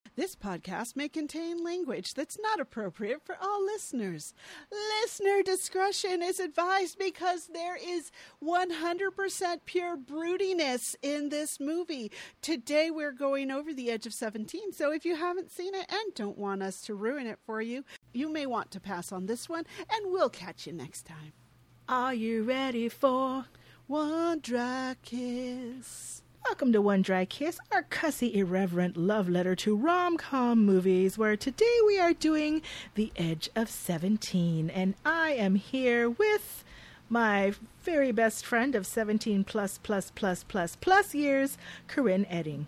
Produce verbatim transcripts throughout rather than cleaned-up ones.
This podcast may contain language that's not appropriate for all listeners. Listener discretion is advised because there is one hundred percent pure broodiness in this movie. Today we're going over the edge of seventeen, so if you haven't seen it and don't want us to ruin it for you, you may want to pass on this one, and we'll catch you next time. Are you ready for One Dry Kiss? Welcome to One Dry Kiss, our cussy, irreverent love letter to rom-com movies, where today we are doing The Edge of seventeen, and I am here with my very best friend of seventeen plus plus plus plus plus years, Corinne Edding.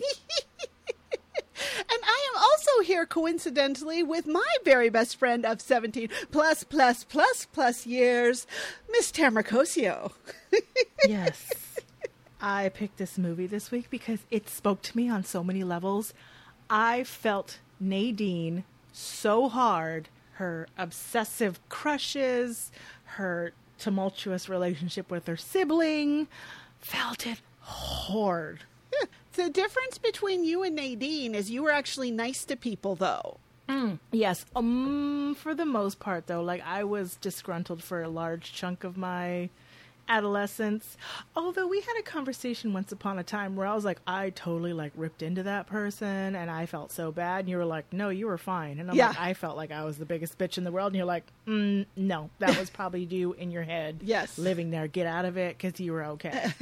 And I am also here, coincidentally, with my very best friend of seventeen plus plus plus plus years, Miss Tamara Cosio. Yes. I picked this movie this week because it spoke to me on so many levels. I felt Nadine so hard. Her obsessive crushes, her tumultuous relationship with her sibling. Felt it hard. Yeah. The difference between you and Nadine is you were actually nice to people, though. Mm, yes. Um, for the most part, though, like I was disgruntled for a large chunk of my adolescence. Although we had a conversation once upon a time where I was like, I totally like ripped into that person and I felt so bad. And you were like, no, you were fine. And I'm yeah. like, I felt like I was the biggest bitch in the world. And you're like, mm, no, that was probably you in your head. Yes. Living there. Get out of it because you were okay.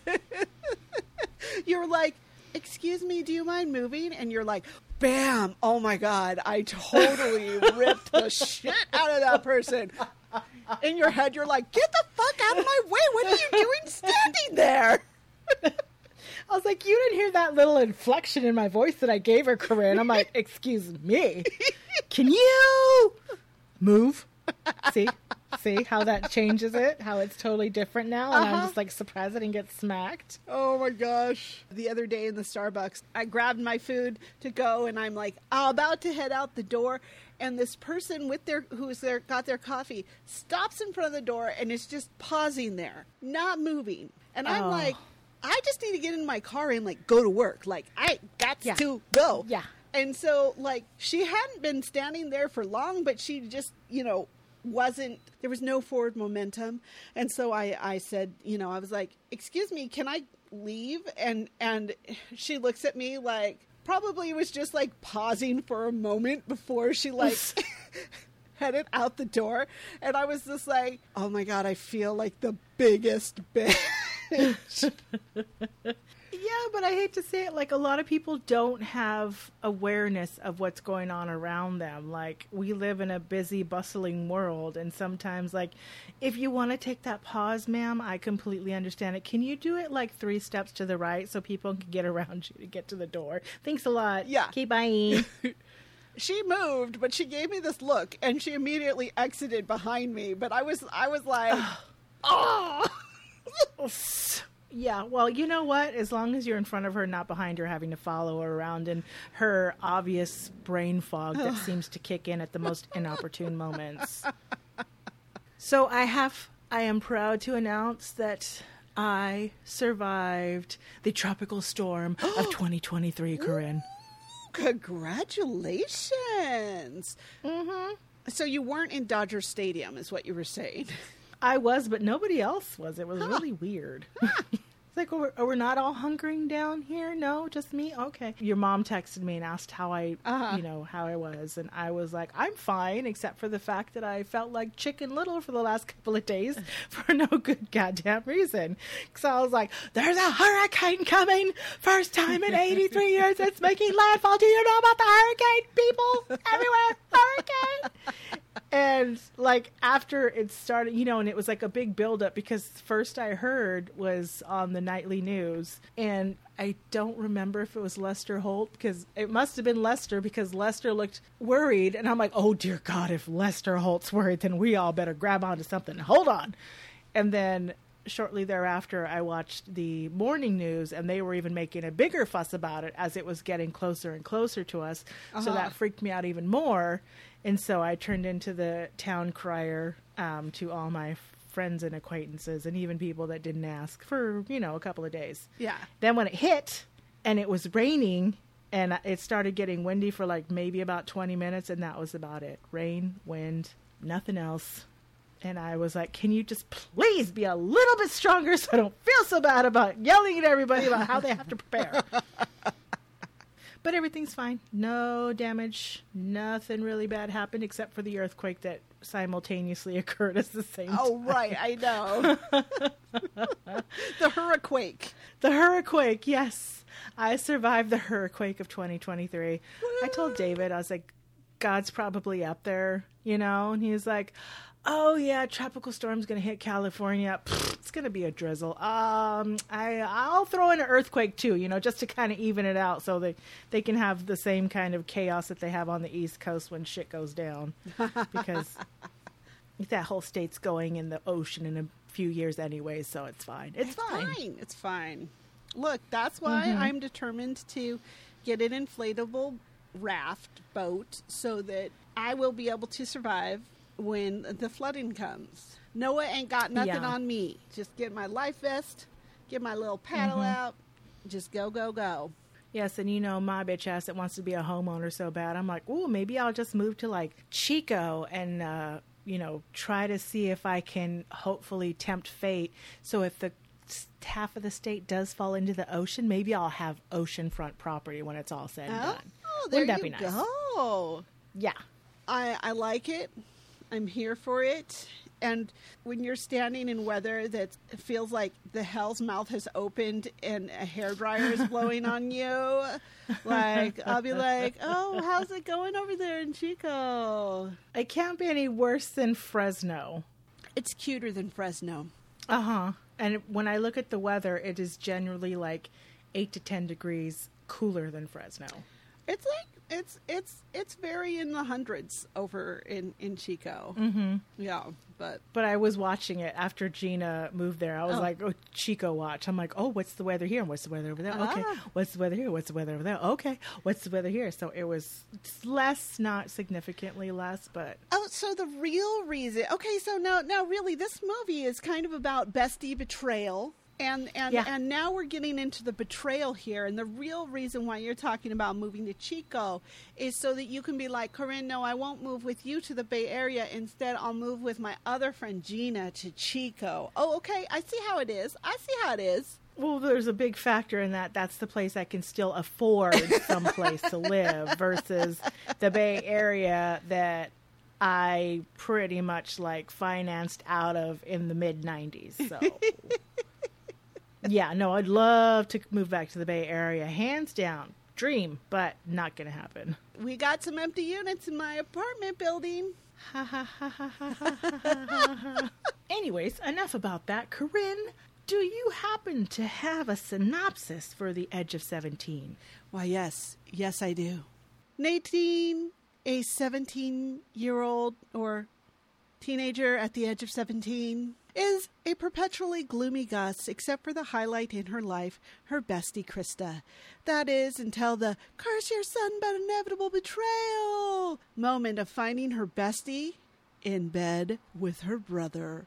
You were like, excuse me, do you mind moving? And you're like, bam, oh my God, I totally ripped the shit out of that person. In your head, you're like, get the fuck out of my way. What are you doing standing there? I was like, you didn't hear that little inflection in my voice that I gave her, Corinne. I'm like, excuse me. Can you move? See? See how that changes it? How it's totally different now? And uh-huh. I'm just like surprised I didn't get smacked. Oh my gosh. The other day in the Starbucks, I grabbed my food to go and I'm like, I'm about to head out the door. And this person with their who's there got their coffee stops in front of the door and is just pausing there, not moving. And I'm oh. like, I just need to get in my car and like go to work. Like I got yeah. to go. Yeah. And so like she hadn't been standing there for long, but she just, you know, wasn't, there was no forward momentum. And so I, I said, you know, I was like, excuse me, can I leave? And, and she looks at me like, probably was just like pausing for a moment before she like headed out the door. And I was just like, oh my God, I feel like the biggest bitch. Yeah, but I hate to say it, like a lot of people don't have awareness of what's going on around them. Like we live in a busy, bustling world, and sometimes like if you want to take that pause, ma'am, I completely understand it. Can you do it like three steps to the right so people can get around you to get to the door? Thanks a lot. Yeah. Okay, bye. She moved, but she gave me this look, and she immediately exited behind me. But I was, I was like, oh. Yeah, well, you know what? As long as you're in front of her, not behind her, having to follow her around, and her obvious brain fog that seems to kick in at the most inopportune moments. So I have, I am proud to announce that I survived the tropical storm of twenty twenty-three, Corinne. Congratulations. Mm-hmm. So you weren't in Dodger Stadium, is what you were saying. I was, but nobody else was. It was huh. really weird. Huh. It's like, we're, we're not all hunkering down here? No, just me? Okay. Your mom texted me and asked how I, uh-huh. you know, how I was. And I was like, I'm fine, except for the fact that I felt like Chicken Little for the last couple of days for no good goddamn reason. So I was like, there's a hurricane coming. First time in eighty-three years it's making landfall. Do you know about the hurricane, people? Everywhere. Hurricane. And like after it started, you know, and it was like a big buildup because first I heard was on the nightly news, and I don't remember if it was Lester Holt, because it must have been Lester, because Lester looked worried, and I'm like, oh dear God, if Lester Holt's worried, then we all better grab onto something. Hold on. And then shortly thereafter, I watched the morning news, and they were even making a bigger fuss about it as it was getting closer and closer to us. Uh-huh. So that freaked me out even more. And so I turned into the town crier um, to all my friends and acquaintances, and even people that didn't ask for, you know, a couple of days. Yeah. Then when it hit and it was raining And it started getting windy for like maybe about twenty minutes, and that was about it. Rain, wind, nothing else. And I was like, can you just please be a little bit stronger so I don't feel so bad about yelling at everybody about how they have to prepare. But everything's fine. No damage. Nothing really bad happened except for the earthquake that simultaneously occurred at the same time. Oh, right. I know. The hurricane. The hurricane, yes. I survived the hurricane of twenty twenty-three. I told David, I was like, God's probably up there, you know? And he was like, oh, yeah, tropical storm's going to hit California. Pfft, it's going to be a drizzle. Um, I, I'll throw in an earthquake, too, you know, just to kind of even it out so they, they can have the same kind of chaos that they have on the East Coast when shit goes down. Because that whole state's going in the ocean in a few years anyway, so it's fine. It's, it's fine. fine. It's fine. Look, that's why mm-hmm. I'm determined to get an inflatable raft boat so that I will be able to survive when the flooding comes. Noah ain't got nothing yeah. on me. Just get my life vest, get my little paddle mm-hmm. out, just go, go, go. Yes, and you know my bitch ass that wants to be a homeowner so bad. I'm like, ooh, maybe I'll just move to like Chico and, uh, you know, try to see if I can hopefully tempt fate. So if the half of the state does fall into the ocean, maybe I'll have oceanfront property when it's all said and oh, done. Oh, there Wouldn't that you be nice? go. Yeah. I, I like it. I'm here for it. And when you're standing in weather that feels like the hell's mouth has opened and a hairdryer is blowing on you, like, I'll be like, oh, how's it going over there in Chico? It can't be any worse than Fresno. It's cuter than Fresno. Uh-huh. And when I look at the weather, it is generally like eight to ten degrees cooler than Fresno. It's like, it's it's it's very in the hundreds over in, in Chico. Mm-hmm. Yeah, but... But I was watching it after Gina moved there. I was oh. like, oh, Chico watch. I'm like, oh, what's the weather here? And what's the weather over there? Ah. Okay. What's the weather here? What's the weather over there? Okay. What's the weather here? So it was less, not significantly less, but... Oh, so the real reason... Okay, so now, now really, this movie is kind of about bestie betrayal. And and, yeah. and now we're getting into the betrayal here. And the real reason why you're talking about moving to Chico is so that you can be like, Corinne, no, I won't move with you to the Bay Area. Instead, I'll move with my other friend Gina to Chico. Oh, okay. I see how it is. I see how it is. Well, there's a big factor in that. That's the place I can still afford some place to live versus the Bay Area that I pretty much like financed out of in the mid nineties. So... Yeah, no, I'd love to move back to the Bay Area. Hands down. Dream, but not going to happen. We got some empty units in my apartment building. Ha ha ha ha ha ha ha ha. Anyways, enough about that. Corinne, do you happen to have a synopsis for The Edge of seventeen? Why, yes. Yes, I do. Nadine, a seventeen-year-old or teenager at the age of seventeen, is a perpetually gloomy Gus, except for the highlight in her life, her bestie Krista. That is, until the curse your son but inevitable betrayal moment of finding her bestie in bed with her brother.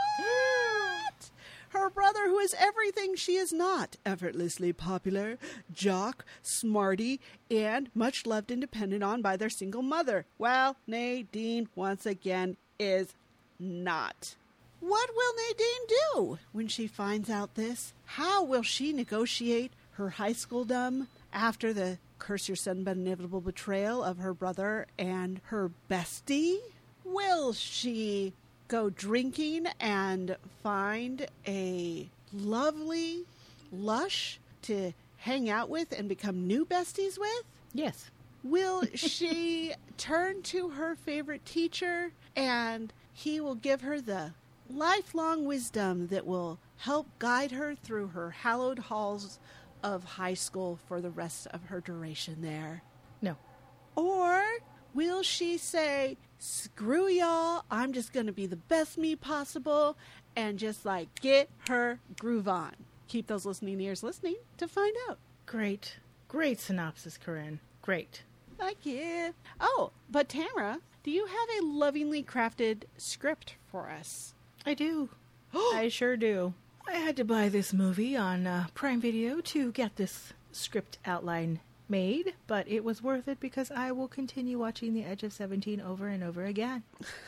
What? Her brother, who is everything she is not: effortlessly popular, jock, smarty, and much loved and depended on by their single mother. Well, Nadine, once again, is not. What will Nadine do when she finds out this? How will she negotiate her high schooldom after the curse your son but inevitable betrayal of her brother and her bestie? Will she go drinking and find a lovely lush to hang out with and become new besties with? Yes. Will she turn to her favorite teacher and he will give her the lifelong wisdom that will help guide her through her hallowed halls of high school for the rest of her duration there? No. Or will she say, screw y'all, I'm just going to be the best me possible and just like get her groove on? Keep those listening ears listening to find out. Great. Great synopsis, Corinne. Great. Thank you. Oh, but Tamara, do you have a lovingly crafted script for us? I do. I sure do. I had to buy this movie on uh, Prime Video to get this script outline made, but it was worth it because I will continue watching The Edge of seventeen over and over again.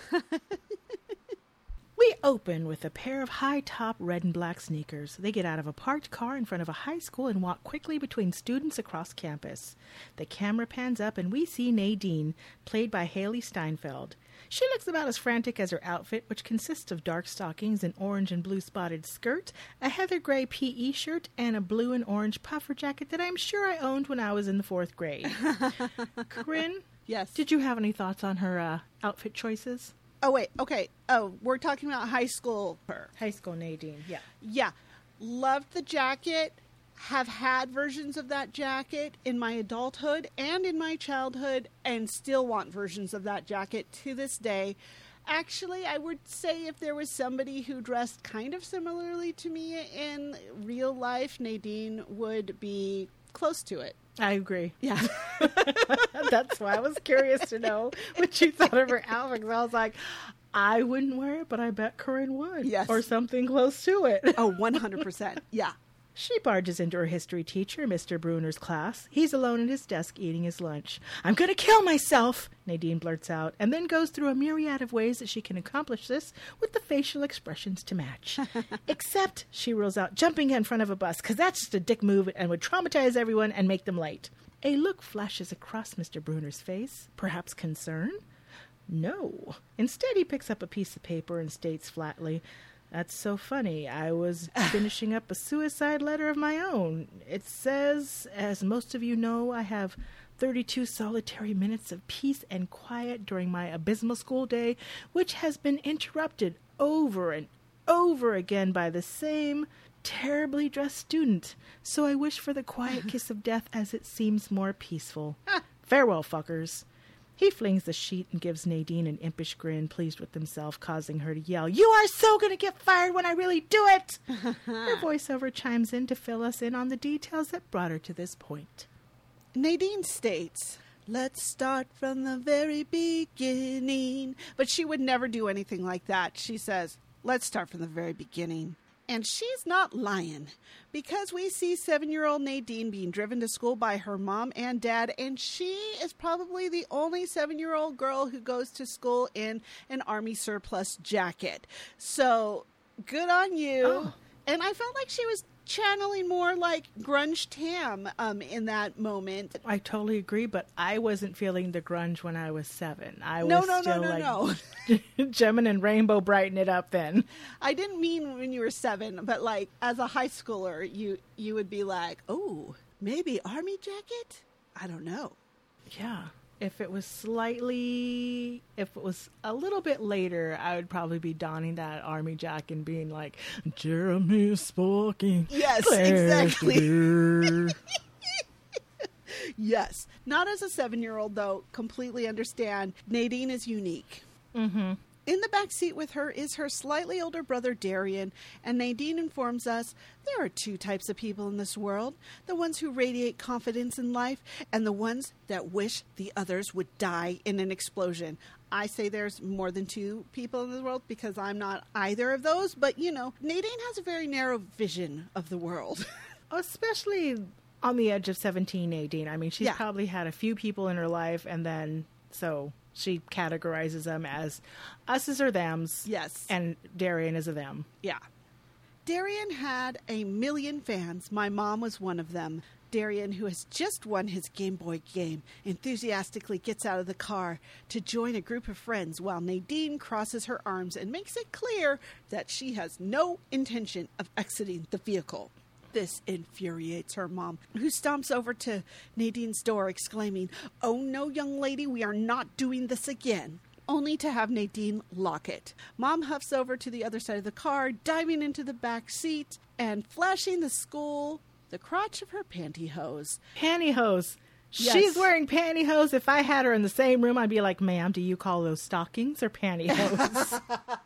We open with a pair of high-top red and black sneakers. They get out of a parked car in front of a high school and walk quickly between students across campus. The camera pans up and we see Nadine, played by Haley Steinfeld. She looks about as frantic as her outfit, which consists of dark stockings, an orange and blue spotted skirt, a heather gray P E shirt, and a blue and orange puffer jacket that I'm sure I owned when I was in the fourth grade. Corinne? Yes. Did you have any thoughts on her uh, outfit choices? Oh, wait. Okay. Oh, we're talking about high school her. High school Nadine, yeah. Yeah. Loved the jacket. Have had versions of that jacket in my adulthood and in my childhood, and still want versions of that jacket to this day. Actually, I would say if there was somebody who dressed kind of similarly to me in real life, Nadine would be close to it. I agree. Yeah. That's why I was curious to know what you thought of her outfit. 'Cause I was like, I wouldn't wear it, but I bet Corinne would. Yes. Or something close to it. Oh, one hundred percent. Yeah. She barges into her history teacher, Mister Bruner's class. He's alone at his desk eating his lunch. I'm going to kill myself, Nadine blurts out, and then goes through a myriad of ways that she can accomplish this with the facial expressions to match. Except, she rules out, jumping in front of a bus, because that's just a dick move and would traumatize everyone and make them late. A look flashes across Mister Bruner's face. Perhaps concern? No. Instead, he picks up a piece of paper and states flatly, That's so funny. I was finishing up a suicide letter of my own. It says, as most of you know, I have thirty-two solitary minutes of peace and quiet during my abysmal school day, which has been interrupted over and over again by the same terribly dressed student. So I wish for the quiet kiss of death as it seems more peaceful. Farewell, fuckers. He flings the sheet and gives Nadine an impish grin, pleased with himself, causing her to yell, You are so going to get fired when I really do it! Her voiceover chimes in to fill us in on the details that brought her to this point. Nadine states, let's start from the very beginning. But she would never do anything like that. She says, let's start from the very beginning. And she's not lying, because we see seven-year-old Nadine being driven to school by her mom and dad, and she is probably the only seven-year-old girl who goes to school in an Army surplus jacket. So, good on you. Oh. And I felt like she was channeling more like grunge Tam um, in that moment. I totally agree, but I wasn't feeling the grunge when I was seven. I no, was no, still no, no, like no. Gemmin and Rainbow Brighten it up then. I didn't mean when you were seven, but like as a high schooler, you you would be like, oh, maybe Army jacket? I don't know. Yeah. If it was slightly, if it was a little bit later, I would probably be donning that Army jacket and being like, Jeremy Sporking. Yes, exactly. Yes. Not as a seven-year-old, though. Completely understand. Nadine is unique. Mm-hmm. In the back seat with her is her slightly older brother, Darian, and Nadine informs us there are two types of people in this world, the ones who radiate confidence in life and the ones that wish the others would die in an explosion. I say there's more than two people in this world because I'm not either of those, but, you know, Nadine has a very narrow vision of the world. Especially on the edge of seventeen, Nadine. I mean, she's Yeah. probably had a few people in her life, and then, so... she categorizes them as us as or thems. Yes. And Darian is a them. Yeah. Darian had a million fans. My mom was one of them. Darian, who has just won his Game Boy game, enthusiastically gets out of the car to join a group of friends while Nadine crosses her arms and makes it clear that she has no intention of exiting the vehicle. This infuriates her mom, who stomps over to Nadine's door exclaiming, Oh no, young lady, we are not doing this again. Only to have Nadine lock it. Mom huffs over to the other side of the car, diving into the back seat and flashing the school the crotch of her pantyhose. Pantyhose. Yes. She's wearing pantyhose. If I had her in the same room, I'd be like, ma'am, do you call those stockings or pantyhose?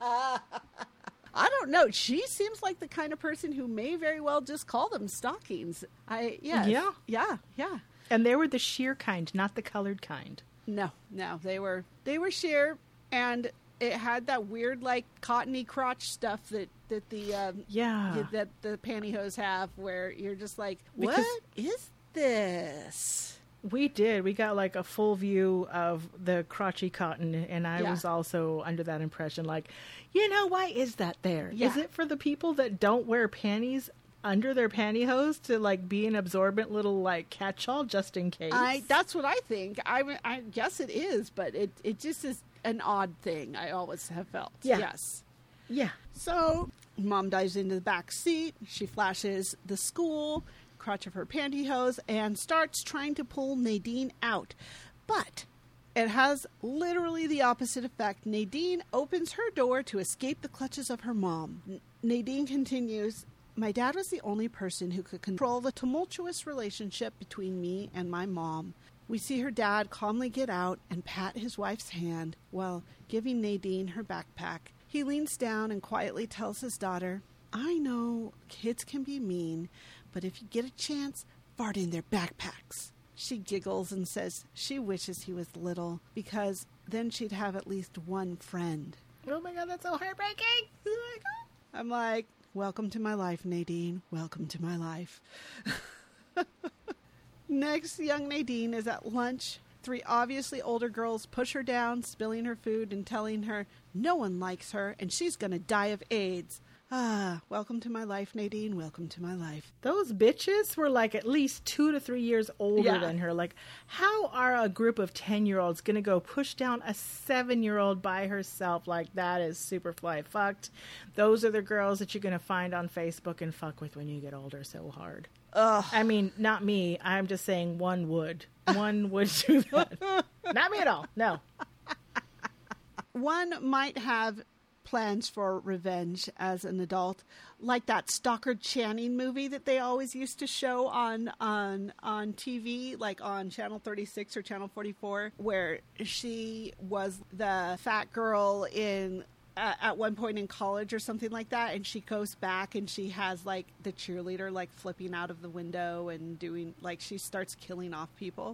I don't know. She seems like the kind of person who may very well just call them stockings. I yes. Yeah. Yeah. Yeah. And they were the sheer kind, not the colored kind. No, no. They were they were sheer, and it had that weird like cottony crotch stuff that that the um, Yeah. that the pantyhose have, where you're just like, what Because- is this? We did. We got like a full view of the crotchy cotton, and I Yeah. was also under that impression. Like, you know, why is that there? Yeah. Is it for the people that don't wear panties under their pantyhose to like be an absorbent little like catch-all just in case? I that's what I think. I I guess it is, but it it just is an odd thing. I always have felt. Yeah. Yes. yeah. So Mom dives into the back seat. She flashes the school crotch of her pantyhose and starts trying to pull Nadine out, but it has literally the opposite effect. Nadine opens her door to escape the clutches of her mom. N- Nadine continues. My dad was the only person who could control the tumultuous relationship between me and my mom. We see her dad calmly get out and pat his wife's hand while giving Nadine her backpack. He leans down and quietly tells his daughter, I know kids can be mean, but if you get a chance, fart in their backpacks. She giggles and says she wishes he was little because then she'd have at least one friend. Oh my God, that's so heartbreaking. Oh my God. I'm like, welcome to my life, Nadine. Welcome to my life. Next, young Nadine is at lunch. Three obviously older girls push her down, spilling her food and telling her no one likes her and she's going to die of AIDS. Ah, welcome to my life, Nadine. Welcome to my life. Those bitches were like at least two to three years older Yeah. than her. Like, how are a group of ten-year-olds going to go push down a seven-year-old by herself? Like, that is super fly fucked. Those are the girls that you're going to find on Facebook and fuck with when you get older so hard. Ugh. I mean, not me. I'm just saying one would. One would do that. Not me at all. No. One might have plans for revenge as an adult, like that Stockard Channing movie that they always used to show on on on T V, like on Channel thirty-six or Channel forty-four, where she was the fat girl in uh, at one point in college or something like that, and she goes back and she has like the cheerleader like flipping out of the window and doing like she starts killing off people.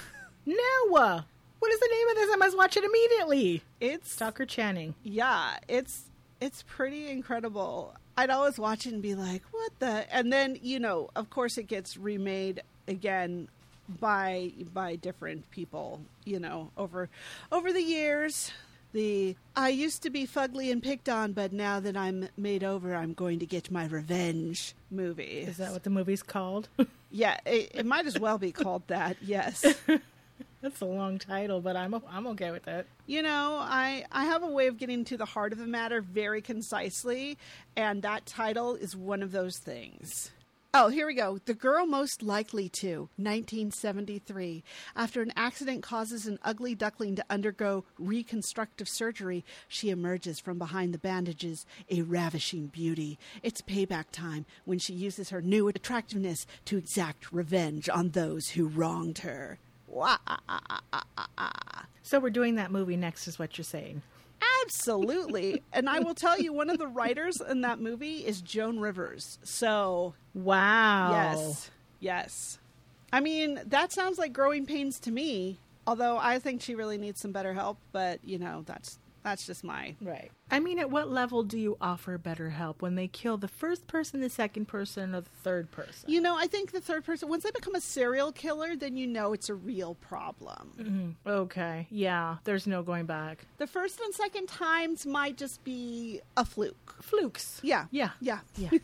No. What is the name of this? I must watch it immediately. It's Tucker Channing. Yeah, it's it's pretty incredible. I'd always watch it and be like, what the? And then, you know, of course it gets remade again by by different people, you know, over over the years. The I used to be fugly and picked on, but now that I'm made over, I'm going to get my revenge movie. Is that what the movie's called? Yeah, it, it might as well be called that, yes. That's a long title, but I'm I'm okay with it. You know, I, I have a way of getting to the heart of the matter very concisely, and that title is one of those things. Oh, here we go. The Girl Most Likely To, nineteen seventy-three. After an accident causes an ugly duckling to undergo reconstructive surgery, she emerges from behind the bandages, a ravishing beauty. It's payback time when she uses her new attractiveness to exact revenge on those who wronged her. Wah, ah, ah, ah, ah, ah, ah. So we're doing that movie next is what you're saying. Absolutely. And I will tell you, one of the writers in that movie is Joan Rivers. So, Wow. yes. Yes. I mean, that sounds like growing pains to me, although I think she really needs some better help. But, you know, that's that's just my... Right. I mean, at what level do you offer better help? When they kill the first person, the second person, or the third person? You know, I think the third person, once they become a serial killer, then you know it's a real problem. Mm-hmm. Okay. Yeah. There's no going back. The first and second times might just be a fluke. Flukes. Yeah. Yeah. Yeah. Yeah.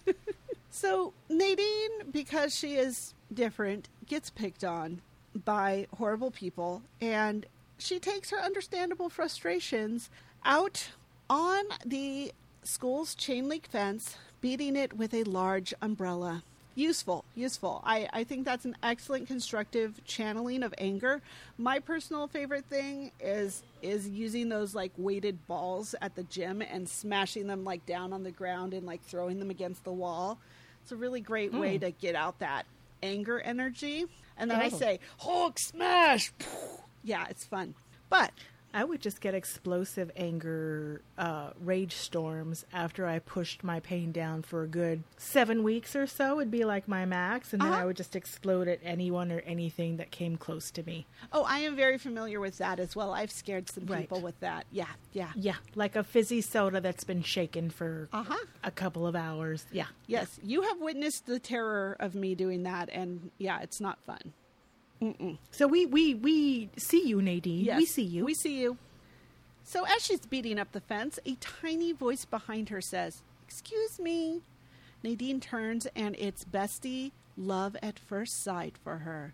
So Nadine, because she is different, gets picked on by horrible people, and she takes her understandable frustrations out on the school's chain link fence, beating it with a large umbrella. Useful, useful. I, I think that's an excellent constructive channeling of anger. My personal favorite thing is is using those like weighted balls at the gym and smashing them like down on the ground and like throwing them against the wall. It's a really great way Mm. to get out that anger energy. And then I Oh. say, Hulk smash! Yeah, it's fun. But I would just get explosive anger uh, rage storms after I pushed my pain down for a good seven weeks or so. It'd be like my max, and then Uh-huh. I would just explode at anyone or anything that came close to me. oh, I am very familiar with that as well. I've scared some Right. people with that. Yeah, yeah. Yeah, like a fizzy soda that's been shaken for Uh-huh. a couple of hours. Yeah. Yes, you have witnessed the terror of me doing that, and yeah, it's not fun. Mm-mm. So we, we, we see you, Nadine. Yes, we see you. We see you. So as she's beating up the fence, a tiny voice behind her says, "Excuse me." Nadine turns, and it's bestie love at first sight for her.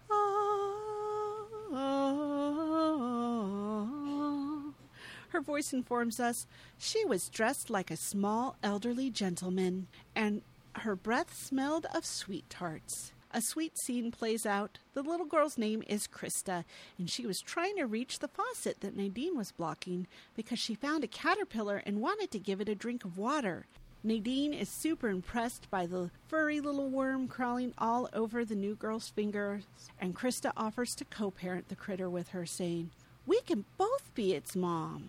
Oh. Her voice informs us she was dressed like a small elderly gentleman, and her breath smelled of sweet tarts. A sweet scene plays out. The little girl's name is Krista, and she was trying to reach the faucet that Nadine was blocking because she found a caterpillar and wanted to give it a drink of water. Nadine is super impressed by the furry little worm crawling all over the new girl's fingers, and Krista offers to co-parent the critter with her, saying, "We can both be its mom."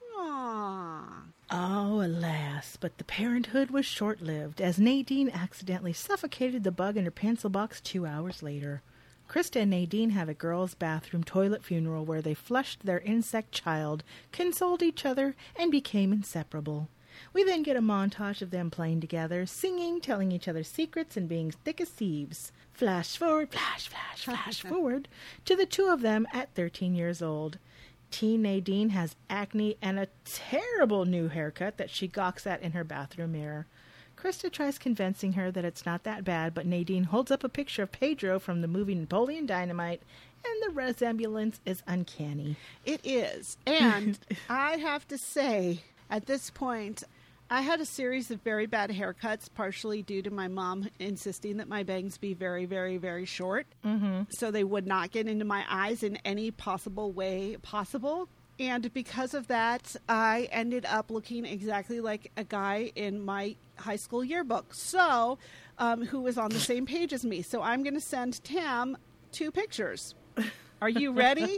Aww. Oh, alas, but the parenthood was short-lived, as Nadine accidentally suffocated the bug in her pencil box two hours later. Krista and Nadine have a girls' bathroom toilet funeral where they flushed their insect child, consoled each other, and became inseparable. We then get a montage of them playing together, singing, telling each other secrets, and being thick as thieves. Flash forward, flash, flash, flash forward to the two of them at thirteen years old. Teen Nadine has acne and a terrible new haircut that she gawks at in her bathroom mirror. Krista tries convincing her that it's not that bad, but Nadine holds up a picture of Pedro from the movie Napoleon Dynamite, and the resemblance is uncanny. It is. And I have to say, at this point, I had a series of very bad haircuts, partially due to my mom insisting that my bangs be very, very, very short. Mm-hmm. So they would not get into my eyes in any possible way possible. And because of that, I ended up looking exactly like a guy in my high school yearbook, so um, who was on the same page as me. So I'm going to send Tam two pictures. Are you ready?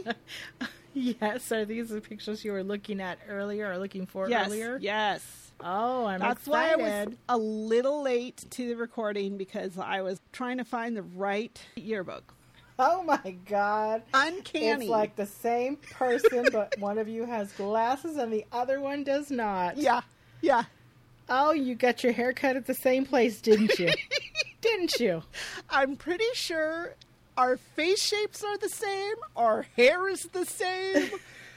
Yes. Are these the pictures you were looking at earlier or looking for yes, earlier? Yes. Oh, I'm That's excited. why I was a little late to the recording, because I was trying to find the right yearbook. Oh my God. Uncanny. It's like the same person, but one of you has glasses and the other one does not. Yeah. Yeah. Oh, you got your hair cut at the same place, didn't you? Didn't you? I'm pretty sure our face shapes are the same. Our hair is the same.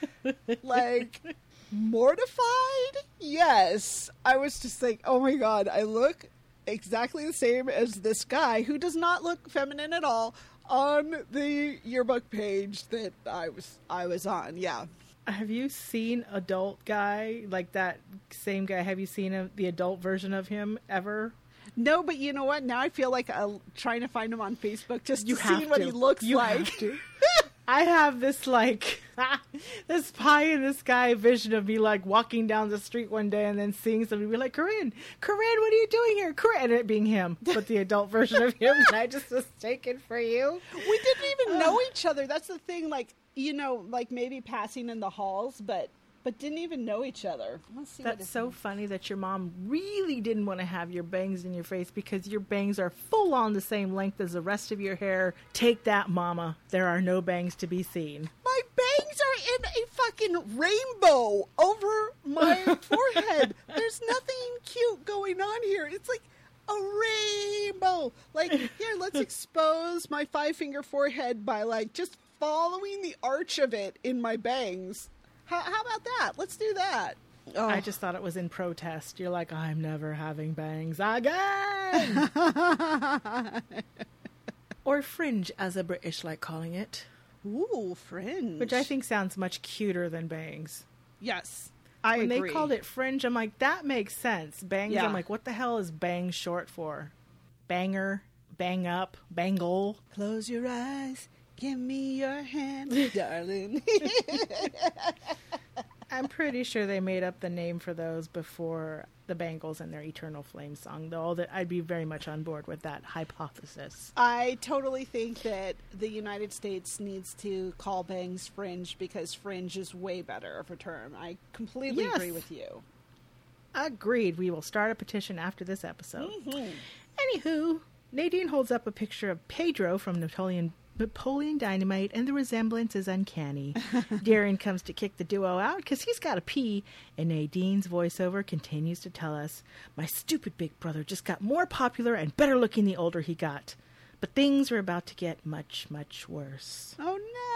Like, mortified? Yes. I was just like, oh my God, I look exactly the same as this guy who does not look feminine at all on the yearbook page that I was I was on. Yeah. Have you seen adult guy, like that same guy? Have you seen a, the adult version of him ever? No, but you know what? Now I feel like I'm trying to find him on Facebook just You to have see what to. he looks You like. have to. I have this like this pie in the sky vision of me like walking down the street one day and then seeing somebody be like, Corinne, Corinne, what are you doing here? Corinne, and it being him, but the adult version of him, and I just was taken for you. We didn't even know each other. That's the thing. Like, you know, like maybe passing in the halls, but but didn't even know each other. Let's see. That's what so means. funny that your mom really didn't want to have your bangs in your face because your bangs are full on the same length as the rest of your hair. Take that, mama. There are no bangs to be seen. My bangs are in a fucking rainbow over my forehead. There's nothing cute going on here. It's like a rainbow. Like, here, let's expose my five-finger forehead by, like, just following the arch of it in my bangs. How, how about that? Let's do that. Oh. I just thought it was in protest. You're like, I'm never having bangs again. Or fringe, as the British like calling it. Ooh, fringe. Which I think sounds much cuter than bangs. Yes, I when agree. they called it fringe, I'm like, that makes sense. Bangs, Yeah. I'm like, what the hell is bang short for? Banger, bang up, bangle. Close your eyes. Give me your hand, darling. I'm pretty sure they made up the name for those before the Bangles and their Eternal Flame song, though that I'd be very much on board with that hypothesis. I totally think that the United States needs to call bangs fringe because fringe is way better of a term. I completely Yes. agree with you. Agreed. We will start a petition after this episode. Mm-hmm. Anywho, Nadine holds up a picture of Pedro from Napoleon Napoleon Dynamite, and the resemblance is uncanny. Darren comes to kick the duo out because he's got to pee, and Nadine's voiceover continues to tell us, my stupid big brother just got more popular and better looking the older he got. But things were about to get much, much worse. Oh,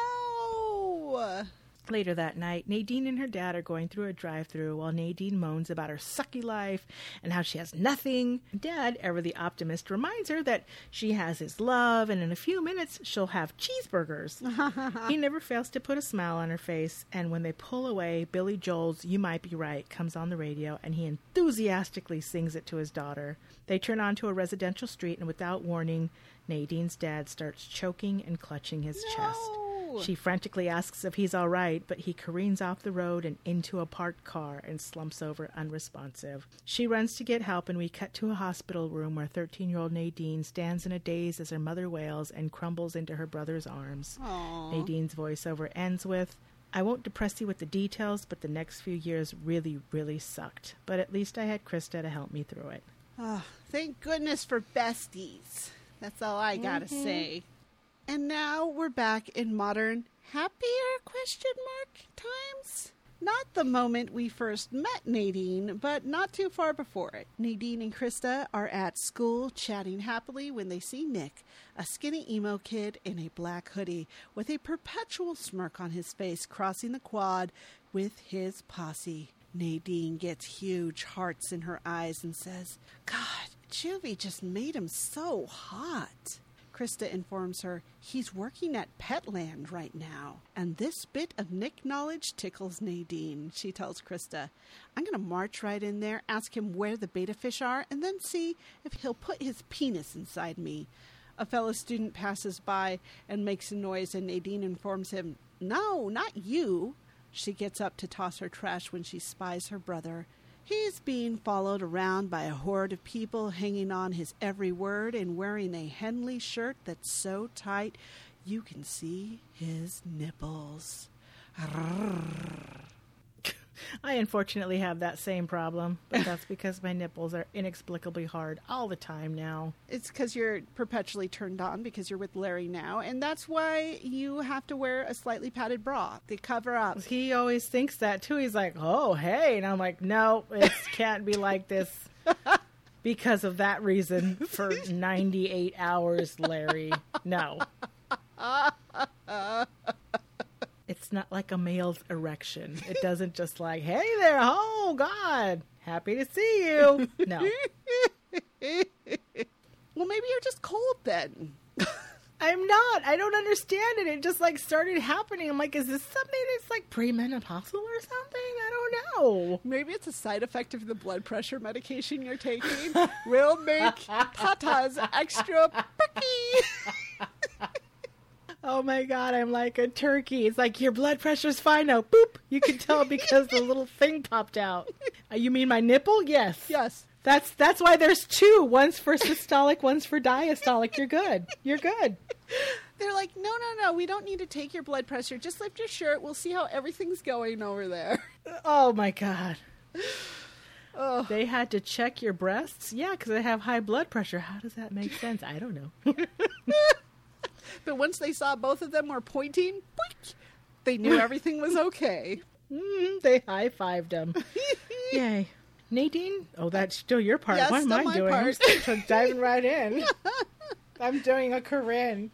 no! Later that night, Nadine and her dad are going through a drive-thru while Nadine moans about her sucky life and how she has nothing. Dad, ever the optimist, reminds her that she has his love and in a few minutes she'll have cheeseburgers. He never fails to put a smile on her face, and when they pull away, Billy Joel's You Might Be Right comes on the radio and he enthusiastically sings it to his daughter. They turn onto a residential street and without warning, Nadine's dad starts choking and clutching his No. chest. She frantically asks if he's all right, but he careens off the road and into a parked car and slumps over unresponsive. She runs to get help, and we cut to a hospital room where thirteen-year-old Nadine stands in a daze as her mother wails and crumbles into her brother's arms. Aww. Nadine's voiceover ends with, I won't depress you with the details, but the next few years really, really sucked. But at least I had Krista to help me through it. Oh, thank goodness for besties. That's all I gotta Mm-hmm. say. And now we're back in modern, happier question mark times? Not the moment we first met Nadine, but not too far before it. Nadine and Krista are at school chatting happily when they see Nick, a skinny emo kid in a black hoodie with a perpetual smirk on his face, crossing the quad with his posse. Nadine gets huge hearts in her eyes and says, God, Juvie just made him so hot. Krista informs her he's working at Petland right now. And this bit of Nick knowledge tickles Nadine. She tells Krista, I'm going to march right in there, ask him where the beta fish are, and then see if he'll put his penis inside me. A fellow student passes by and makes a noise, and Nadine informs him, No, not you. She gets up to toss her trash when she spies her brother. He's being followed around by a horde of people hanging on his every word and wearing a Henley shirt that's so tight you can see his nipples. I unfortunately have that same problem, but that's because my nipples are inexplicably hard all the time now. It's because you're perpetually turned on because you're with Larry now, and that's why you have to wear a slightly padded bra. They cover up. He always thinks that too. He's like, oh, hey. And I'm like, no, it can't be like this because of that reason for ninety-eight hours, Larry. No. It's not like a male's erection. It doesn't just like, hey there, oh, God, happy to see you. No. Well, maybe you're just cold then. I'm not. I don't understand it. It just like started happening. I'm like, is this something that's like premenopausal or something? I don't know. Maybe it's a side effect of the blood pressure medication you're taking. Will make tatas extra pricky. Oh my God, I'm like a turkey. It's like, your blood pressure's fine now. Boop. You can tell because the little thing popped out. Uh, you mean my nipple? Yes. Yes. That's that's why there's two. One's for systolic, one's for diastolic. You're good. You're good. They're like, no, no, no, we don't need to take your blood pressure. Just lift your shirt. We'll see how everything's going over there. Oh my God. Oh. They had to check your breasts? Yeah, because I have high blood pressure. How does that make sense? I don't know. But once they saw both of them were pointing, boink, they knew everything was okay. Mm, they high-fived them. Yay. Nadine? Oh, that's still your part. Yes, what am still I my doing? part. I'm still diving right in. I'm doing a Corinne.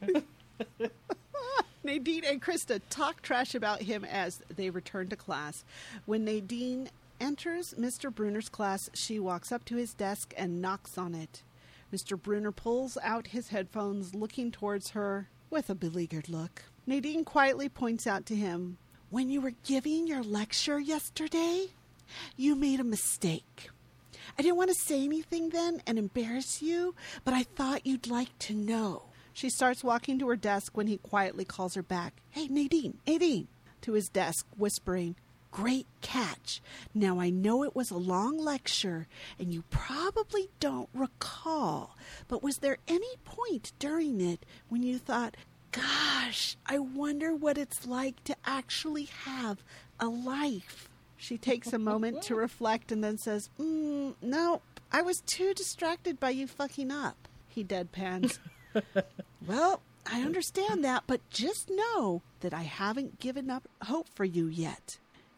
Nadine and Krista talk trash about him as they return to class. When Nadine enters Mister Bruner's class, she walks up to his desk and knocks on it. Mister Bruner pulls out his headphones, looking towards her with a beleaguered look. Nadine quietly points out to him, when you were giving your lecture yesterday, you made a mistake. I didn't want to say anything then and embarrass you, but I thought you'd like to know. She starts walking to her desk when he quietly calls her back. Hey, Nadine, Nadine, to his desk, whispering, great catch. Now, I know it was a long lecture, and you probably don't recall, but was there any point during it when you thought, gosh, I wonder what it's like to actually have a life? She takes a moment to reflect and then says, mm, no, I was too distracted by you fucking up. He deadpans. Well, I understand that, but just know that I haven't given up hope for you yet.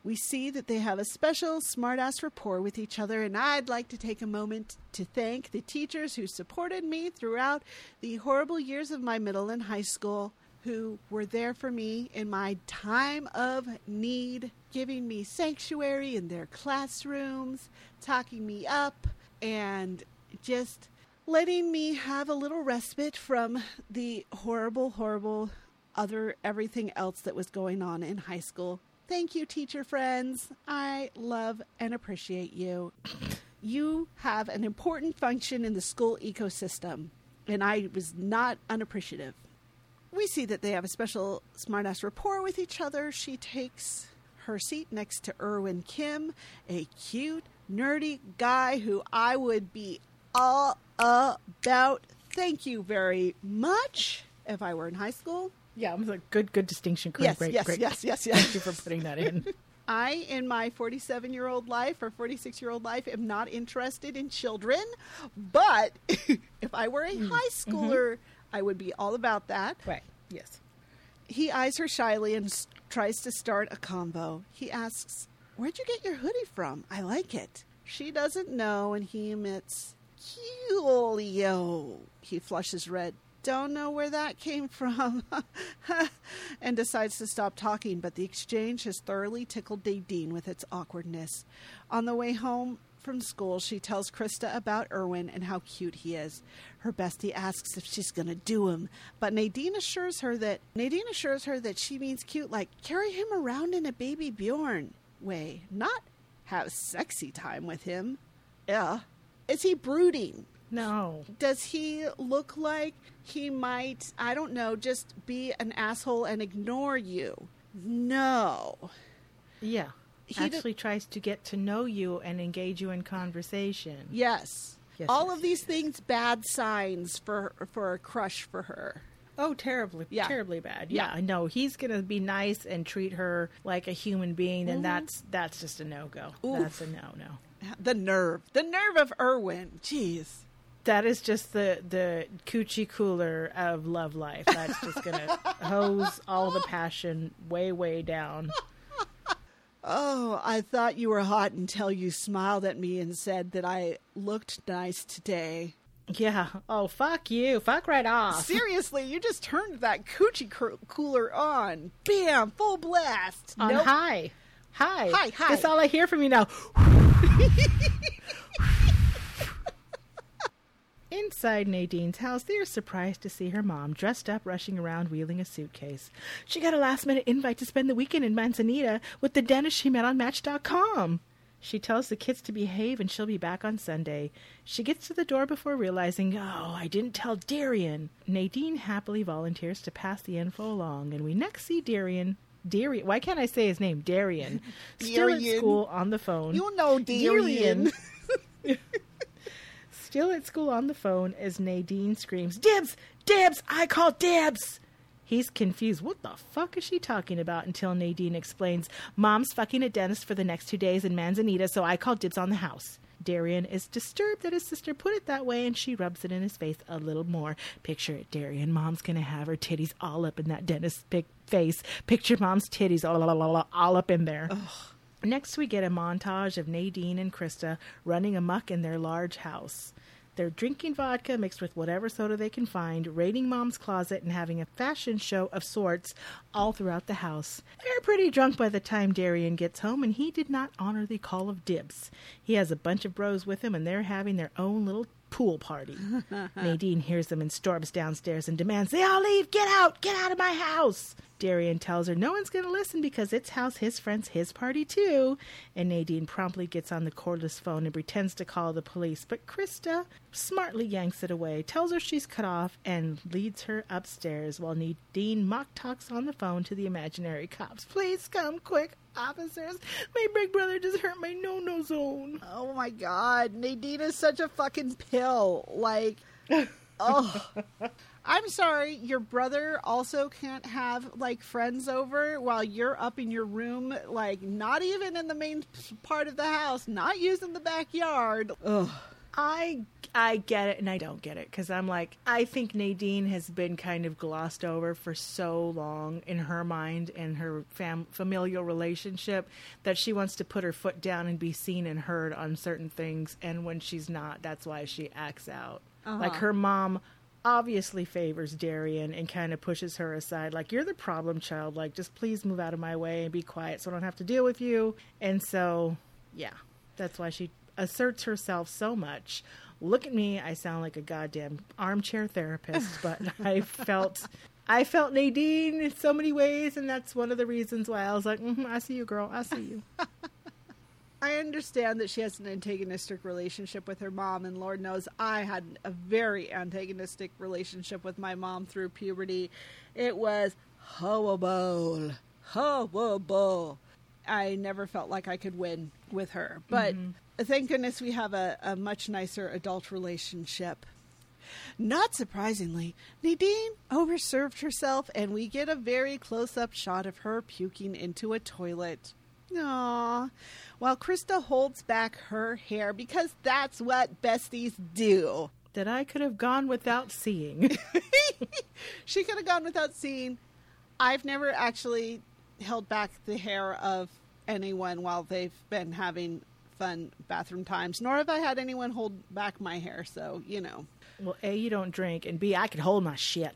We see that they have a special smartass rapport with each other, and I'd like to take a moment to thank the teachers who supported me throughout the horrible years of my middle and high school, who were there for me in my time of need, giving me sanctuary in their classrooms, talking me up, and just letting me have a little respite from the horrible, horrible other everything else that was going on in high school. Thank you, teacher friends. I love and appreciate you. You have an important function in the school ecosystem, and I was not unappreciative. We see that they have a special smartass rapport with each other. She takes her seat next to Irwin Kim, a cute, nerdy guy who I would be all about. Thank you very much if I were in high school. Yeah, it was a good, good distinction. Great, Yes, great, yes, great. yes, yes, yes. Thank you for putting that in. I, in my forty-seven-year-old life or forty-six-year-old life, am not interested in children. But if I were a high schooler, mm-hmm. I would be all about that. Right, yes. He eyes her shyly and s- tries to start a convo. He asks, "Where'd you get your hoodie from? I like it." She doesn't know, and he emits, "Coolio." He flushes red. "Don't know where that came from," and decides to stop talking, but the exchange has thoroughly tickled Nadine with its awkwardness. On the way home from school, she tells Krista about Irwin and how cute he is. Her bestie asks if she's going to do him, but Nadine assures her that Nadine assures her that she means cute, like carry him around in a baby Bjorn way, not have sexy time with him. Yeah. Is he brooding? No. Does he look like he might, I don't know, just be an asshole and ignore you? No. Yeah. He Actually d- tries to get to know you and engage you in conversation. Yes. Yes, All yes, of these yes. things, bad signs for for a crush for her. Oh, terribly, Yeah. terribly bad. Yeah. Yeah, I know. He's going to be nice and treat her like a human being, and Mhm. that's that's just a no-go. Oof. That's a no-no. The nerve. The nerve of Irwin. Jeez. That is just the, the coochie cooler of love life. That's just going to hose all the passion way, way down. Oh, I thought you were hot until you smiled at me and said that I looked nice today. Yeah. Oh, fuck you. Fuck right off. Seriously, you just turned that coochie coo- cooler on. Bam, full blast. On Nope. high. Hi. Hi, hi. That's all I hear from you now. Inside Nadine's house, they are surprised to see her mom dressed up, rushing around, wheeling a suitcase. She got a last-minute invite to spend the weekend in Manzanita with the dentist she met on Match dot com. She tells the kids to behave and she'll be back on Sunday. She gets to the door before realizing, oh, I didn't tell Darian. Nadine happily volunteers to pass the info along, and we next see Darian. Darian. Why can't I say his name? Darian. Still at Darian. school on the phone. You know Darian. Darian. Still at school on the phone as Nadine screams, "Dibs! Dibs! I call dibs!" He's confused. What the fuck is she talking about? Until Nadine explains, Mom's fucking a dentist for the next two days in Manzanita, so I call dibs on the house. Darian is disturbed that his sister put it that way, and she rubs it in his face a little more. Picture it, Darian. Mom's gonna have her titties all up in that dentist's big face. Picture Mom's titties all, all, all, all up in there. Ugh. Next, we get a montage of Nadine and Krista running amok in their large house. They're drinking vodka mixed with whatever soda they can find, raiding Mom's closet, and having a fashion show of sorts all throughout the house. They're pretty drunk by the time Darian gets home, and he did not honor the call of dibs. He has a bunch of bros with him, and they're having their own little pool party. Nadine hears them and storms downstairs and demands, "They all leave! Get out! Get out of my house!" Darian tells her no one's going to listen because it's house his friends, his party too. And Nadine promptly gets on the cordless phone and pretends to call the police. But Krista smartly yanks it away, tells her she's cut off, and leads her upstairs while Nadine mock talks on the phone to the imaginary cops. "Please come quick, officers. My big brother just hurt my no-no zone." Oh my God. Nadine is such a fucking pill. Like, oh. I'm sorry, your brother also can't have, like, friends over while you're up in your room, like, not even in the main part of the house, not using the backyard. Ugh. I I get it and I don't get it because I'm like, I think Nadine has been kind of glossed over for so long in her mind and her fam- familial relationship that she wants to put her foot down and be seen and heard on certain things. And when she's not, that's why she acts out. Uh-huh. Like her mom obviously favors Darian and kind of pushes her aside. Like, you're the problem child. Like, just please move out of my way and be quiet so I don't have to deal with you. And so, yeah, that's why she asserts herself so much. Look at me, I sound like a goddamn armchair therapist, but I felt I felt Nadine in so many ways, and that's one of the reasons why I was like, mm-hmm, I see you, girl, I see you. I understand that she has an antagonistic relationship with her mom, and Lord knows I had a very antagonistic relationship with my mom through puberty. It was horrible, horrible. I never felt like I could win with her, but mm-hmm. Thank goodness we have a, a much nicer adult relationship. Not surprisingly, Nadine overserved herself, and we get a very close-up shot of her puking into a toilet. Aww. While Krista holds back her hair, because that's what besties do. That I could have gone without seeing. She could have gone without seeing. I've never actually held back the hair of anyone while they've been having fun bathroom times, nor have I had anyone hold back my hair, so, you know. Well, A, you don't drink, and B, I could hold my shit.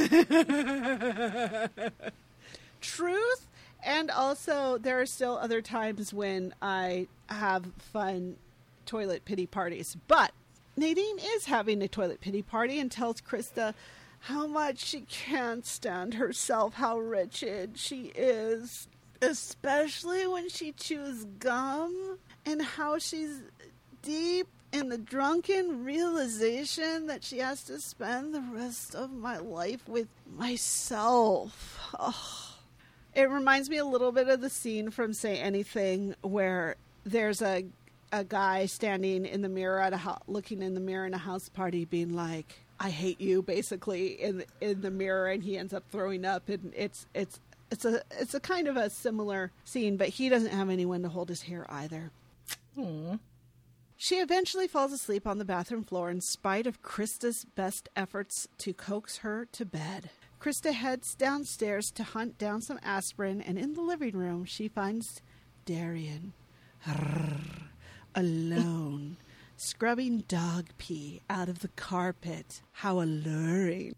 Truth, and also there are still other times when I have fun toilet pity parties, but Nadine is having a toilet pity party and tells Krista how much she can't stand herself, how wretched she is, especially when she chews gum. And how she's deep in the drunken realization that she has to spend the rest of my life with myself. Oh. It reminds me a little bit of the scene from Say Anything where there's a a guy standing in the mirror at a ho- looking in the mirror in a house party being like, I hate you, basically, in in the mirror, and he ends up throwing up, and it's it's it's a it's a kind of a similar scene, but he doesn't have anyone to hold his hair either. Aww. She eventually falls asleep on the bathroom floor in spite of Krista's best efforts to coax her to bed. Krista heads downstairs to hunt down some aspirin, and in the living room she finds Darian alone, scrubbing dog pee out of the carpet. How alluring.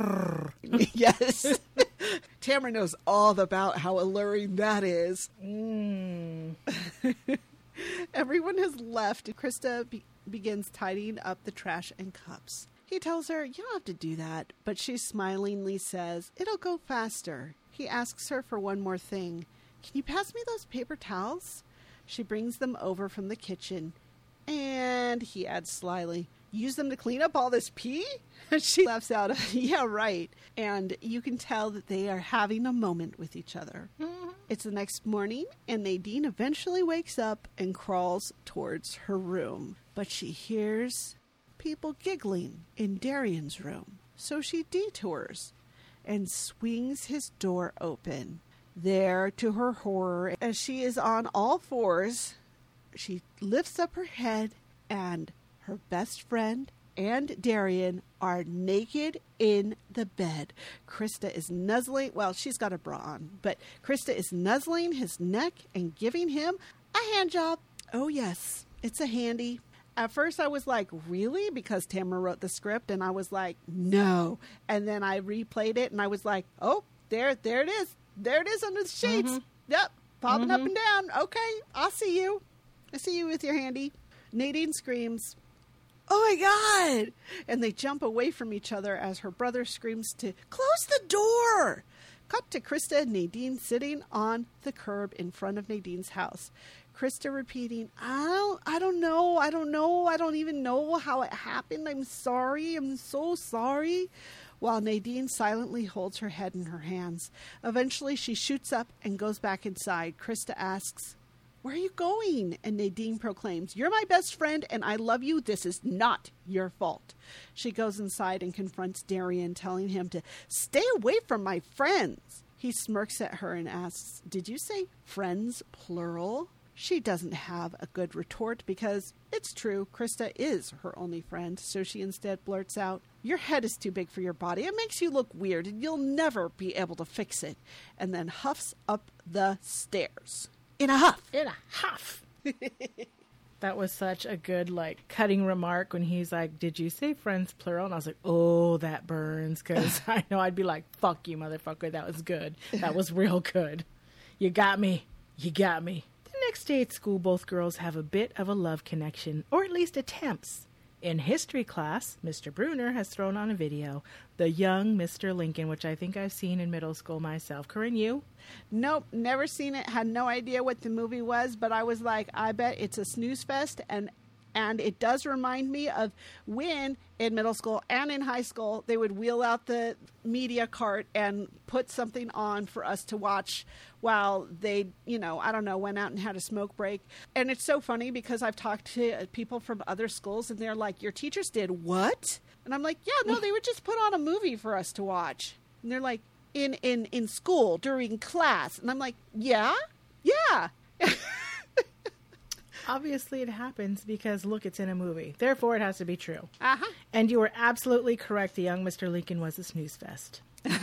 Yes. Tamara knows all about how alluring that is. Mm. Everyone has left. Krista be- begins tidying up the trash and cups. He tells her, you don't have to do that, but she smilingly says, it'll go faster. He asks her for one more thing. Can you pass me those paper towels? She brings them over from the kitchen, and he adds slyly, use them to clean up all this pee? She laughs out, yeah, right. And you can tell that they are having a moment with each other. Mm-hmm. It's the next morning, and Nadine eventually wakes up and crawls towards her room. But she hears people giggling in Darian's room. So she detours and swings his door open. There, to her horror, as she is on all fours, she lifts up her head, and her best friend and Darian are naked in the bed. Krista is nuzzling, well, she's got a bra on, but Krista is nuzzling his neck and giving him a hand job. Oh, yes, it's a handy. At first I was like, really? Because Tamara wrote the script, and I was like, no. And then I replayed it, and I was like, oh, there, there it is. There it is under the sheets. Mm-hmm. Yep, popping mm-hmm. up and down. Okay, I'll see you. I see you with your handy. Nadine screams, oh my God! And they jump away from each other as her brother screams to close the door. Cut to Krista and Nadine sitting on the curb in front of Nadine's house. Krista repeating, I don't, I don't know, I don't know, I don't even know how it happened. I'm sorry, I'm so sorry. While Nadine silently holds her head in her hands. Eventually she shoots up and goes back inside. Krista asks, where are you going? And Nadine proclaims, you're my best friend and I love you. This is not your fault. She goes inside and confronts Darian, telling him to stay away from my friends. He smirks at her and asks, did you say friends, plural? She doesn't have a good retort because it's true, Krista is her only friend, so she instead blurts out, "Your head is too big for your body. It makes you look weird and you'll never be able to fix it," and then huffs up the stairs. In a huff. In a huff. That was such a good, like, cutting remark when he's like, "Did you say friends plural?" And I was like, oh, that burns, because I know I'd be like, "Fuck you, motherfucker. That was good. That was real good. You got me. You got me." The next day at school, both girls have a bit of a love connection, or at least attempts. In history class, Mister Bruner has thrown on a video, The Young Mister Lincoln, which I think I've seen in middle school myself. Corinne, you? Nope, never seen it, had no idea what the movie was, but I was like, I bet it's a snooze fest, and and it does remind me of when in middle school and in high school they would wheel out the media cart and put something on for us to watch while they, you know, I don't know, went out and had a smoke break. And it's so funny because I've talked to people from other schools and they're like, "Your teachers did what?" And I'm like, "Yeah, no, they would just put on a movie for us to watch." And they're like, in in in school during class. And I'm like, yeah yeah Obviously it happens because, look, it's in a movie. Therefore, it has to be true. Uh-huh. And you were absolutely correct. The Young Mister Lincoln was a snooze fest.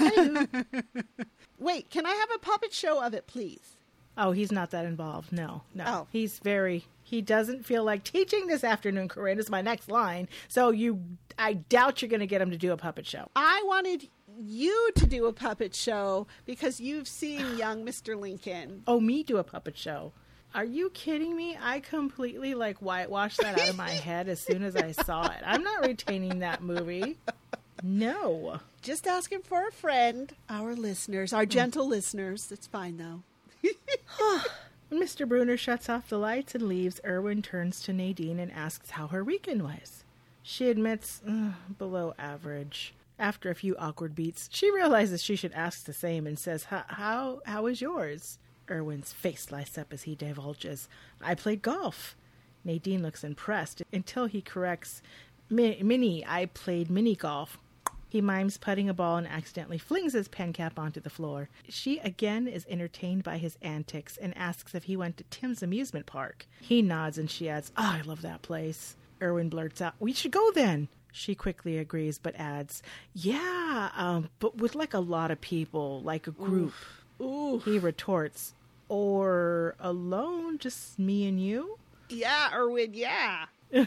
Wait, can I have a puppet show of it, please? Oh, he's not that involved. No, no. Oh. He's very... He doesn't feel like teaching this afternoon, Corinne, is my next line. So you, I doubt you're going to get him to do a puppet show. I wanted you to do a puppet show because you've seen Young Mister Lincoln. Oh, me do a puppet show? Are you kidding me? I completely, like, whitewashed that out of my head as soon as I saw it. I'm not retaining that movie. No. Just asking for a friend. Our listeners, our gentle mm. listeners. It's fine, though. When Mister Bruner shuts off the lights and leaves, Erwin turns to Nadine and asks how her weekend was. She admits, uh, below average. After a few awkward beats, she realizes she should ask the same and says, how, how was yours? Erwin's face lights up as he divulges, "I played golf." Nadine looks impressed until he corrects, Mini, I played mini golf. He mimes putting a ball and accidentally flings his pen cap onto the floor. She again is entertained by his antics and asks if he went to Tim's amusement park. He nods and she adds, "Oh, I love that place." Erwin blurts out, "We should go then." She quickly agrees but adds, "Yeah, um, but with like a lot of people, like a group." Oof. Oof. He retorts, "Or alone, just me and you?" Yeah, Erwin, yeah.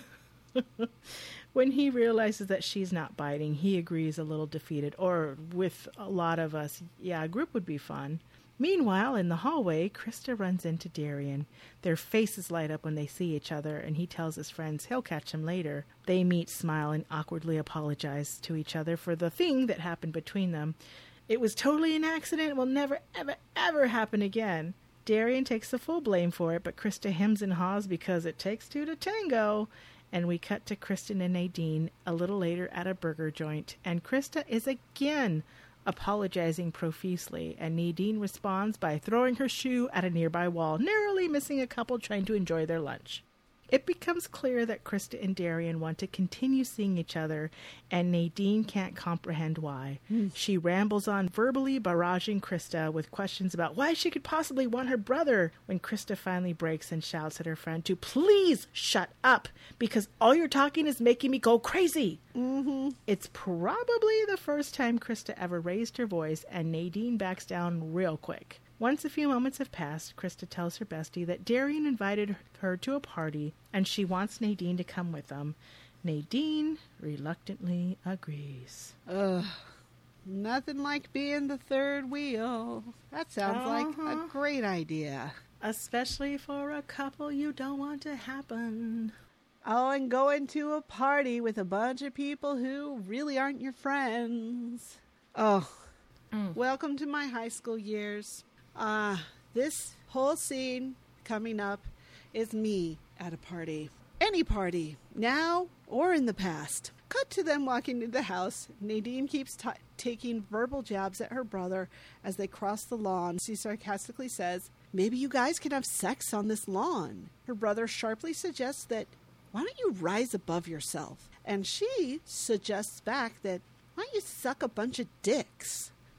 When he realizes that she's not biting, he agrees a little defeated. Or with a lot of us, yeah, a group would be fun. Meanwhile, in the hallway, Krista runs into Darian. Their faces light up when they see each other, and he tells his friends he'll catch him later. They meet, smile, and awkwardly apologize to each other for the thing that happened between them. It was totally an accident. It will never, ever, ever happen again. Darian takes the full blame for it, but Krista hems and haws because it takes two to tango. And we cut to Kristen and Nadine a little later at a burger joint, and Krista is again apologizing profusely, and Nadine responds by throwing her shoe at a nearby wall, narrowly missing a couple trying to enjoy their lunch. It becomes clear that Krista and Darian want to continue seeing each other, and Nadine can't comprehend why. Mm. She rambles on, verbally barraging Krista with questions about why she could possibly want her brother, when Krista finally breaks and shouts at her friend to please shut up, because all you're talking is making me go crazy. Mm-hmm. It's probably the first time Krista ever raised her voice, and Nadine backs down real quick. Once a few moments have passed, Krista tells her bestie that Darian invited her to a party and she wants Nadine to come with them. Nadine reluctantly agrees. Ugh. Nothing like being the third wheel. That sounds uh-huh. like a great idea. Especially for a couple you don't want to happen. Oh, and going to a party with a bunch of people who really aren't your friends. Oh, mm. Welcome to my high school years. Uh, this whole scene coming up is me at a party. Any party, now or in the past. Cut to them walking to the house. Nadine keeps t- taking verbal jabs at her brother as they cross the lawn. She sarcastically says, "Maybe you guys can have sex on this lawn." Her brother sharply suggests that, "Why don't you rise above yourself?" And she suggests back that, "Why don't you suck a bunch of dicks?"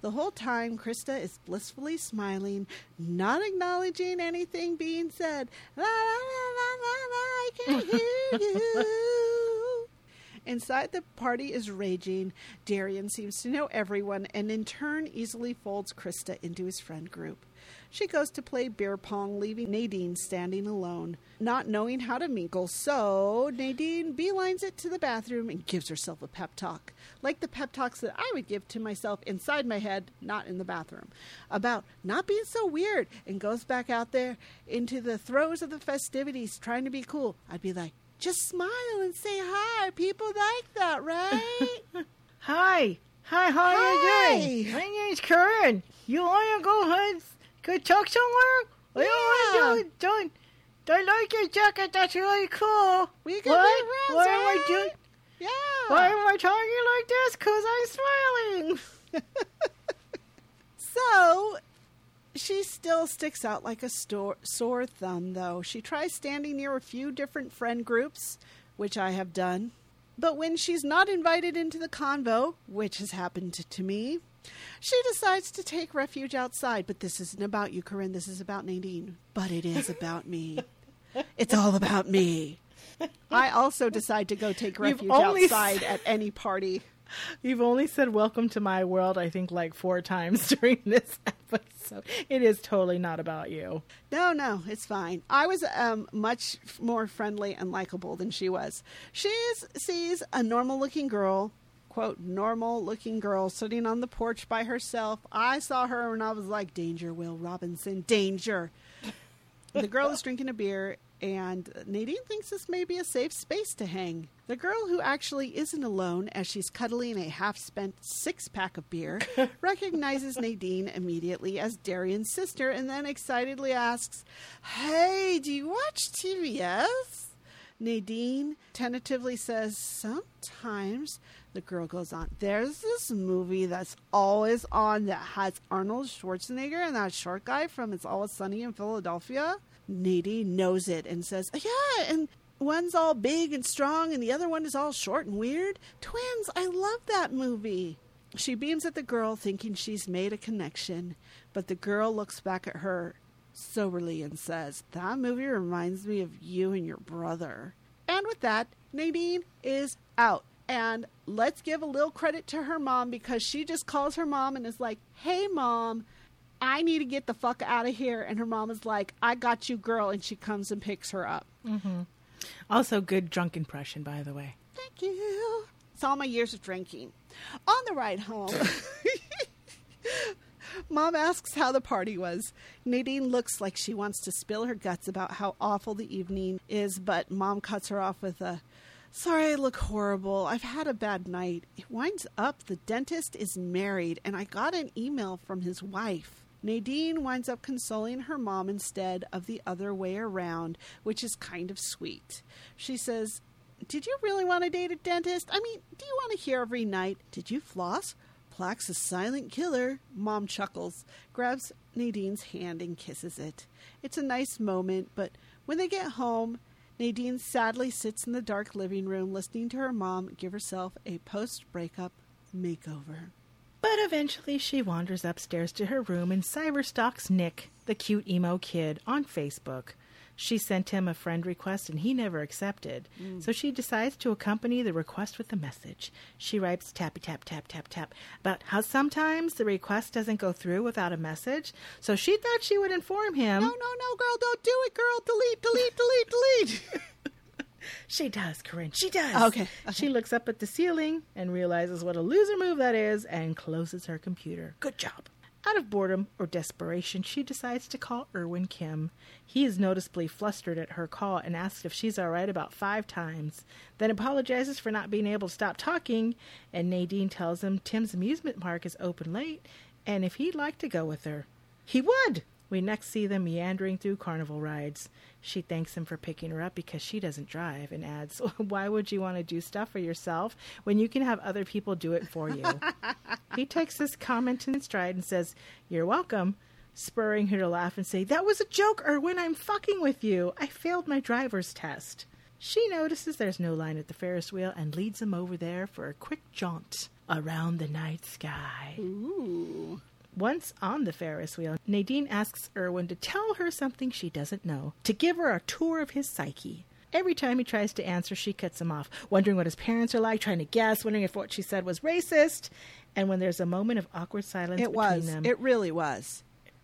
The whole time, Krista is blissfully smiling, not acknowledging anything being said. La, la, la, la, la, la, I can hear you. Inside, the party is raging. Darian seems to know everyone and in turn easily folds Krista into his friend group. She goes to play beer pong, leaving Nadine standing alone, not knowing how to mingle. So Nadine beelines it to the bathroom and gives herself a pep talk, like the pep talks that I would give to myself inside my head, not in the bathroom, about not being so weird, and goes back out there into the throes of the festivities, trying to be cool. I'd be like, just smile and say hi. People like that, right? Hi. Hi, how Hi. are you doing? My name's Karen. You want to go ahead, go talk somewhere? Yeah. I don't, don't, don't like your jacket. That's really cool. We can what? be friends, Why am I right? doing? Yeah. Why am I talking like this? Because I'm smiling. So, she still sticks out like a store, sore thumb, though. She tries standing near a few different friend groups, which I have done. But when she's not invited into the convo, which has happened to, to me, she decides to take refuge outside. But this isn't about you, Corinne. This is about Nadine. But it is about me. It's all about me. I also decide to go take refuge outside at any party. You've only said welcome to my world, I think, like four times during this episode. It is totally not about you. No, no, it's fine. I was um, much more friendly and likable than she was. She sees a normal-looking girl, quote, normal-looking girl, sitting on the porch by herself. I saw her and I was like, danger, Will Robinson, danger. The girl is drinking a beer, and Nadine thinks this may be a safe space to hang. The girl, who actually isn't alone as she's cuddling a half-spent six-pack of beer, recognizes Nadine immediately as Darian's sister and then excitedly asks, hey, do you watch T V S? Nadine tentatively says, sometimes. The girl goes on, there's this movie that's always on that has Arnold Schwarzenegger and that short guy from It's Always Sunny in Philadelphia. Nadine knows it and says, yeah, and one's all big and strong and the other one is all short and weird. Twins, I love that movie. She beams at the girl, thinking she's made a connection, but the girl looks back at her soberly and says, that movie reminds me of you and your brother. And with that, Nadine is out. And let's give a little credit to her mom, because she just calls her mom and is like, hey, Mom, I need to get the fuck out of here. And her mom is like, I got you, girl. And she comes and picks her up. Mm-hmm. Also, good drunk impression, by the way. Thank you. It's all my years of drinking. On the ride home, Mom asks how the party was. Nadine looks like she wants to spill her guts about how awful the evening is, but Mom cuts her off with a, sorry, I look horrible. I've had a bad night. It winds up the dentist is married, and I got an email from his wife. Nadine winds up consoling her mom instead of the other way around, which is kind of sweet. She says, did you really want to date a dentist? I mean, do you want to hear every night, did you floss? Plaque's a silent killer. Mom chuckles, grabs Nadine's hand and kisses it. It's a nice moment, but when they get home, Nadine sadly sits in the dark living room listening to her mom give herself a post-breakup makeover. But eventually she wanders upstairs to her room and cyberstalks Nick, the cute emo kid, on Facebook. She sent him a friend request and he never accepted. Mm. So she decides to accompany the request with a message. She writes tappy tap tap tap tap about how sometimes the request doesn't go through without a message. So she thought she would inform him. No, no, no, girl, don't do it, girl. Delete, delete, delete, delete. She does, Corinne. She does. Okay. okay. She looks up at the ceiling and realizes what a loser move that is and closes her computer. Good job. Out of boredom or desperation, she decides to call Irwin Kim. He is noticeably flustered at her call and asks if she's all right about five times, then apologizes for not being able to stop talking, and Nadine tells him Tim's amusement park is open late and if he'd like to go with her. He would! We next see them meandering through carnival rides. She thanks him for picking her up because she doesn't drive and adds, why would you want to do stuff for yourself when you can have other people do it for you? He takes this comment in stride and says, you're welcome, spurring her to laugh and say, that was a joke, Irwin, I'm fucking with you. I failed my driver's test. She notices there's no line at the Ferris wheel and leads him over there for a quick jaunt. around the night sky. Ooh. Once on the Ferris wheel, Nadine asks Erwin to tell her something she doesn't know, to give her a tour of his psyche. Every time he tries to answer, she cuts him off, wondering what his parents are like, trying to guess, wondering if what she said was racist. And when there's a moment of awkward silence it between was. them... It really was.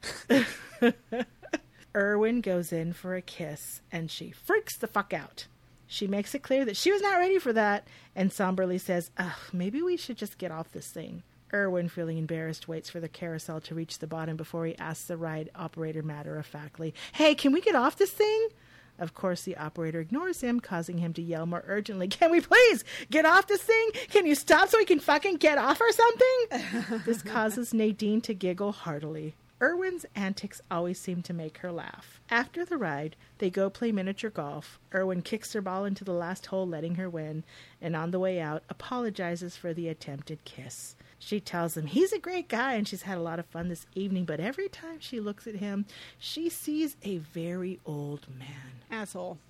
Erwin goes in for a kiss, and she freaks the fuck out. She makes it clear that she was not ready for that, and somberly says, ugh, maybe we should just get off this thing. Erwin, feeling embarrassed, waits for the carousel to reach the bottom before he asks the ride operator matter-of-factly, hey, can we get off this thing? Of course, the operator ignores him, causing him to yell more urgently, can we please get off this thing? Can you stop so we can fucking get off or something? This causes Nadine to giggle heartily. Erwin's antics always seem to make her laugh. After the ride, they go play miniature golf. Erwin kicks her ball into the last hole, letting her win, and on the way out, apologizes for the attempted kiss. She tells him he's a great guy and she's had a lot of fun this evening, but every time she looks at him, she sees a very old man. Asshole.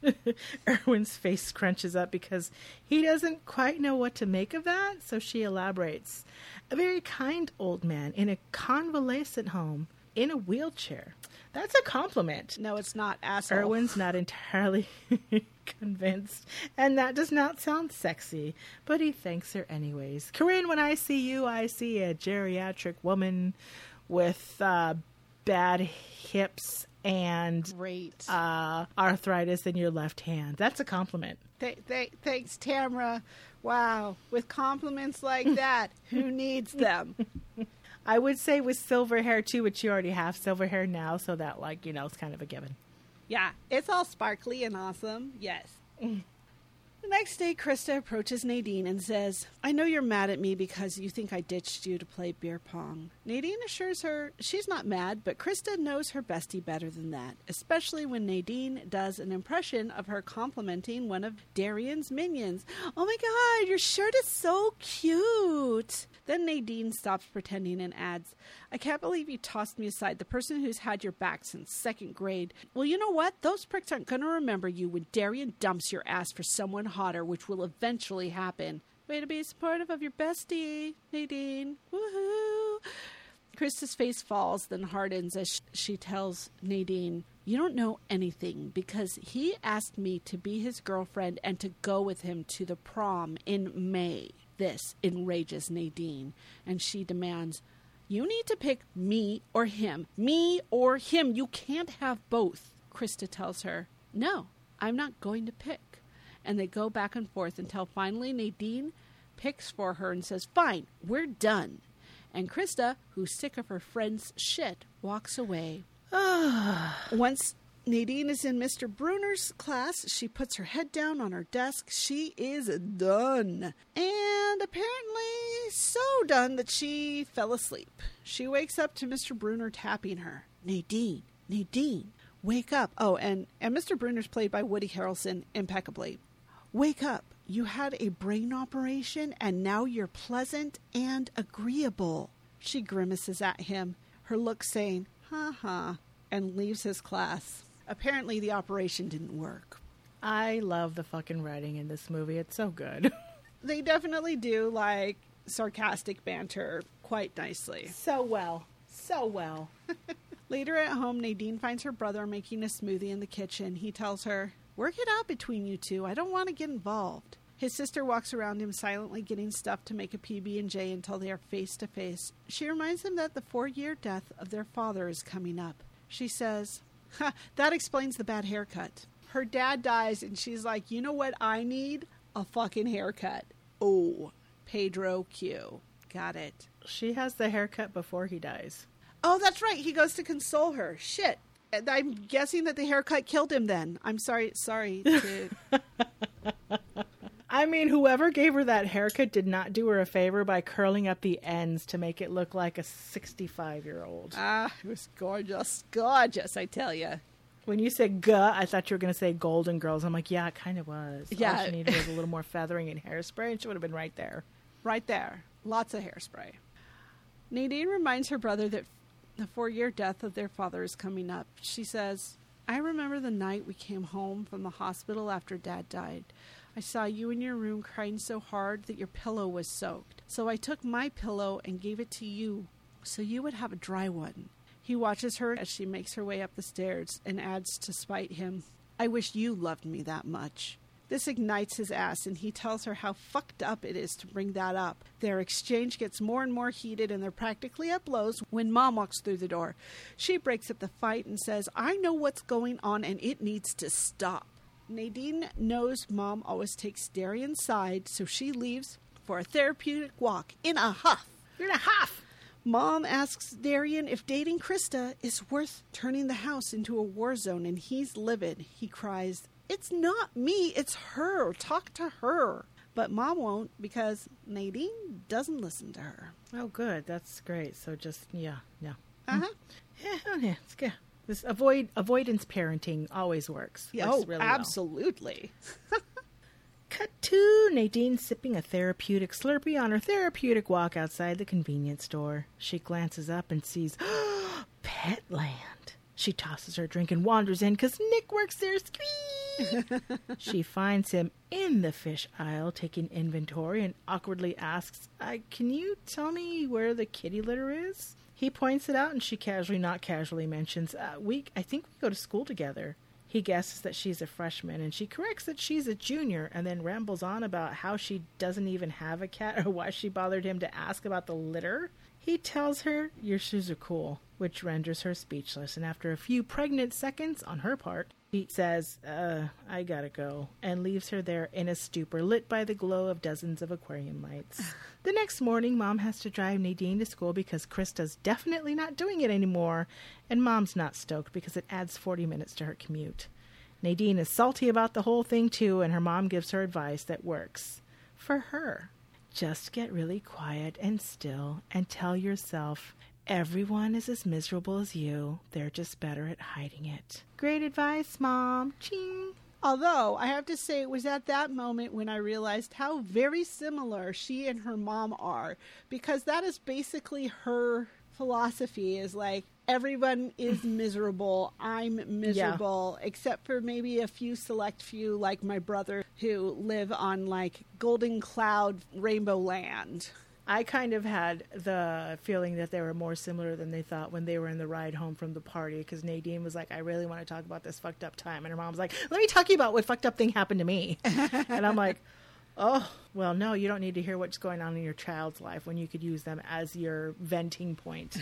Erwin's face scrunches up because he doesn't quite know what to make of that, so she elaborates. A very kind old man in a convalescent home, in a wheelchair. That's a compliment. No, it's not, asshole. Erwin's not entirely convinced, and that does not sound sexy, but he thanks her anyways. Corinne, when I see you, I see a geriatric woman with uh, bad hips and Great. Uh, arthritis in your left hand. That's a compliment. Th- th- thanks, Tamra. Wow. With compliments like that, who needs them? I would say with silver hair, too, which you already have silver hair now, so that, like, you know, it's kind of a given. Yeah, it's all sparkly and awesome. Yes. The next day, Krista approaches Nadine and says, I know you're mad at me because you think I ditched you to play beer pong. Nadine assures her she's not mad, but Krista knows her bestie better than that, especially when Nadine does an impression of her complimenting one of Darian's minions. Oh my god, your shirt is so cute. Then Nadine stops pretending and adds, I can't believe you tossed me aside, the person who's had your back since second grade. Well, you know what? Those pricks aren't going to remember you when Darian dumps your ass for someone hotter, which will eventually happen. Way to be supportive of your bestie, Nadine. Woohoo! Krista's face falls, then hardens as she tells Nadine, you don't know anything because he asked me to be his girlfriend and to go with him to the prom in May. This enrages Nadine, and she demands, you need to pick me or him. Me or him. You can't have both. Krista tells her, no, I'm not going to pick. And they go back and forth until finally Nadine picks for her and says, fine, we're done. And Krista, who's sick of her friend's shit, walks away. Once Nadine is in Mister Bruner's class, she puts her head down on her desk. She is done. And apparently so done that she fell asleep. She wakes up to Mister Bruner tapping her. Nadine, Nadine, wake up. Oh, and, and Mister Bruner's played by Woody Harrelson impeccably. Wake up. You had a brain operation and now you're pleasant and agreeable. She grimaces at him, her look saying, ha ha, and leaves his class. Apparently the operation didn't work. I love the fucking writing in this movie. It's so good. They definitely do, like, sarcastic banter quite nicely. So well. So well. Later at home, Nadine finds her brother making a smoothie in the kitchen. He tells her, work it out between you two. I don't want to get involved. His sister walks around him silently getting stuff to make a P B and J until they are face to face. She reminds him that the four-year death of their father is coming up. She says, ha, that explains the bad haircut. Her dad dies and she's like, you know what I need? A fucking haircut. Oh, Pedro Q. Got it. She has the haircut before he dies. Oh, that's right. He goes to console her. Shit. I'm guessing that the haircut killed him then. I'm sorry. Sorry. To... I mean, whoever gave her that haircut did not do her a favor by curling up the ends to make it look like a sixty-five-year-old. Ah, it was gorgeous. Gorgeous, I tell you. When you said "guh," I thought you were going to say Golden Girls. I'm like, yeah, it kind of was. Yeah. All she needed was a little more feathering and hairspray, and she would have been right there. Right there. Lots of hairspray. Nadine reminds her brother that the four-year death of their father is coming up. She says, I remember the night we came home from the hospital after Dad died. I saw you in your room crying so hard that your pillow was soaked. So I took my pillow and gave it to you so you would have a dry one. He watches her as she makes her way up the stairs and adds to spite him, I wish you loved me that much. This ignites his ass, and he tells her how fucked up it is to bring that up. Their exchange gets more and more heated, and they're practically at blows when Mom walks through the door. She breaks up the fight and says, I know what's going on, and it needs to stop. Nadine knows Mom always takes Darian's side, so she leaves for a therapeutic walk in a huff. In a huff! Mom asks Darian if dating Krista is worth turning the house into a war zone, and he's livid. He cries, It's not me, it's her. Talk to her. But Mom won't because Nadine doesn't listen to her. Oh, good. That's great. So just, yeah, yeah. Uh-huh. Yeah, yeah, it's good. This avoid avoidance parenting always works. Yeah, works oh, really absolutely. Well. Cut to Nadine sipping a therapeutic Slurpee on her therapeutic walk outside the convenience store. She glances up and sees Petland. She tosses her drink and wanders in because Nick works there. Squee! She finds him in the fish aisle taking inventory and awkwardly asks, uh, can you tell me where the kitty litter is? He points it out and she casually, not casually, mentions, uh, we, I think we go to school together. He guesses that she's a freshman, and she corrects that she's a junior, and then rambles on about how she doesn't even have a cat or why she bothered him to ask about the litter. He tells her, your shoes are cool, which renders her speechless, and after a few pregnant seconds on her part, he says, uh, I gotta go, and leaves her there in a stupor lit by the glow of dozens of aquarium lights. The next morning, Mom has to drive Nadine to school because Krista's definitely not doing it anymore, and Mom's not stoked because it adds forty minutes to her commute. Nadine is salty about the whole thing too, and her mom gives her advice that works for her. Just get really quiet and still and tell yourself, everyone is as miserable as you. They're just better at hiding it. Great advice, Mom. Ching. Although, I have to say, it was at that moment when I realized how very similar she and her mom are, because that is basically her philosophy, is like, everyone is miserable, I'm miserable, yeah. Except for maybe a few select few, like my brother, who live on, like, Golden Cloud Rainbow Land. I kind of had the feeling that they were more similar than they thought when they were in the ride home from the party, because Nadine was like, I really want to talk about this fucked up time. And her mom was like, let me talk to you about what fucked up thing happened to me. And I'm like, oh, well, no, you don't need to hear what's going on in your child's life when you could use them as your venting point.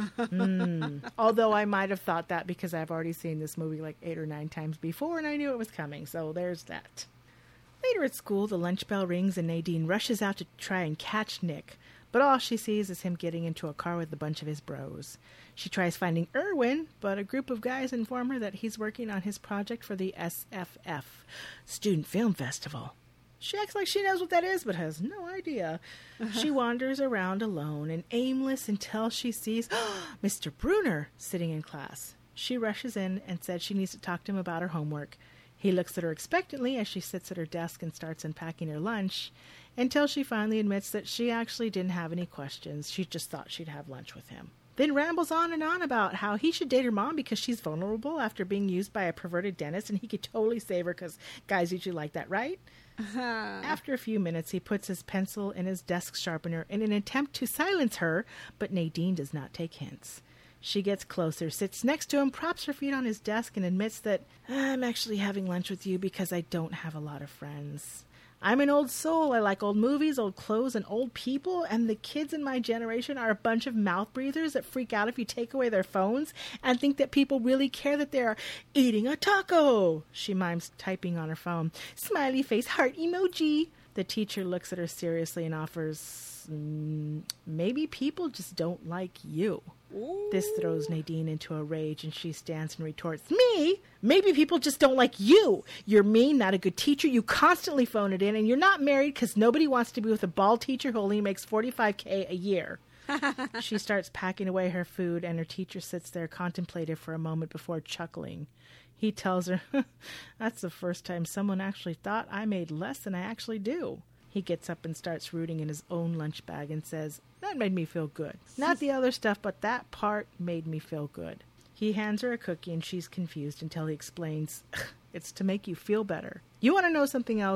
mm. Although I might have thought that because I've already seen this movie like eight or nine times before and I knew it was coming. So there's that. Later at school, the lunch bell rings and Nadine rushes out to try and catch Nick. But all she sees is him getting into a car with a bunch of his bros. She tries finding Erwin, but a group of guys inform her that he's working on his project for the S F F, Student Film Festival. She acts like she knows what that is, but has no idea. Uh-huh. She wanders around alone and aimless until she sees Mister Bruner sitting in class. She rushes in and says she needs to talk to him about her homework. He looks at her expectantly as she sits at her desk and starts unpacking her lunch, until she finally admits that she actually didn't have any questions. She just thought she'd have lunch with him. Then rambles on and on about how he should date her mom because she's vulnerable after being used by a perverted dentist, and he could totally save her because guys usually like that, right? Uh-huh. After a few minutes, he puts his pencil in his desk sharpener in an attempt to silence her, but Nadine does not take hints. She gets closer, sits next to him, props her feet on his desk, and admits that, I'm actually having lunch with you because I don't have a lot of friends. I'm an old soul. I like old movies, old clothes, and old people, and the kids in my generation are a bunch of mouth breathers that freak out if you take away their phones and think that people really care that they're eating a taco. She mimes typing on her phone. Smiley face heart emoji. The teacher looks at her seriously and offers, mm, maybe people just don't like you. Ooh. This throws Nadine into a rage, and she stands and retorts, me? Maybe people just don't like you. You're mean, not a good teacher. You constantly phone it in, and you're not married because nobody wants to be with a bald teacher who only makes forty-five thousand a year. She starts packing away her food, and her teacher sits there contemplative for a moment before chuckling. He tells her, that's the first time someone actually thought I made less than I actually do. He gets up and starts rooting in his own lunch bag and says, that made me feel good. Not the other stuff, but that part made me feel good. He hands her a cookie and she's confused until he explains, it's to make you feel better. You want to know something else?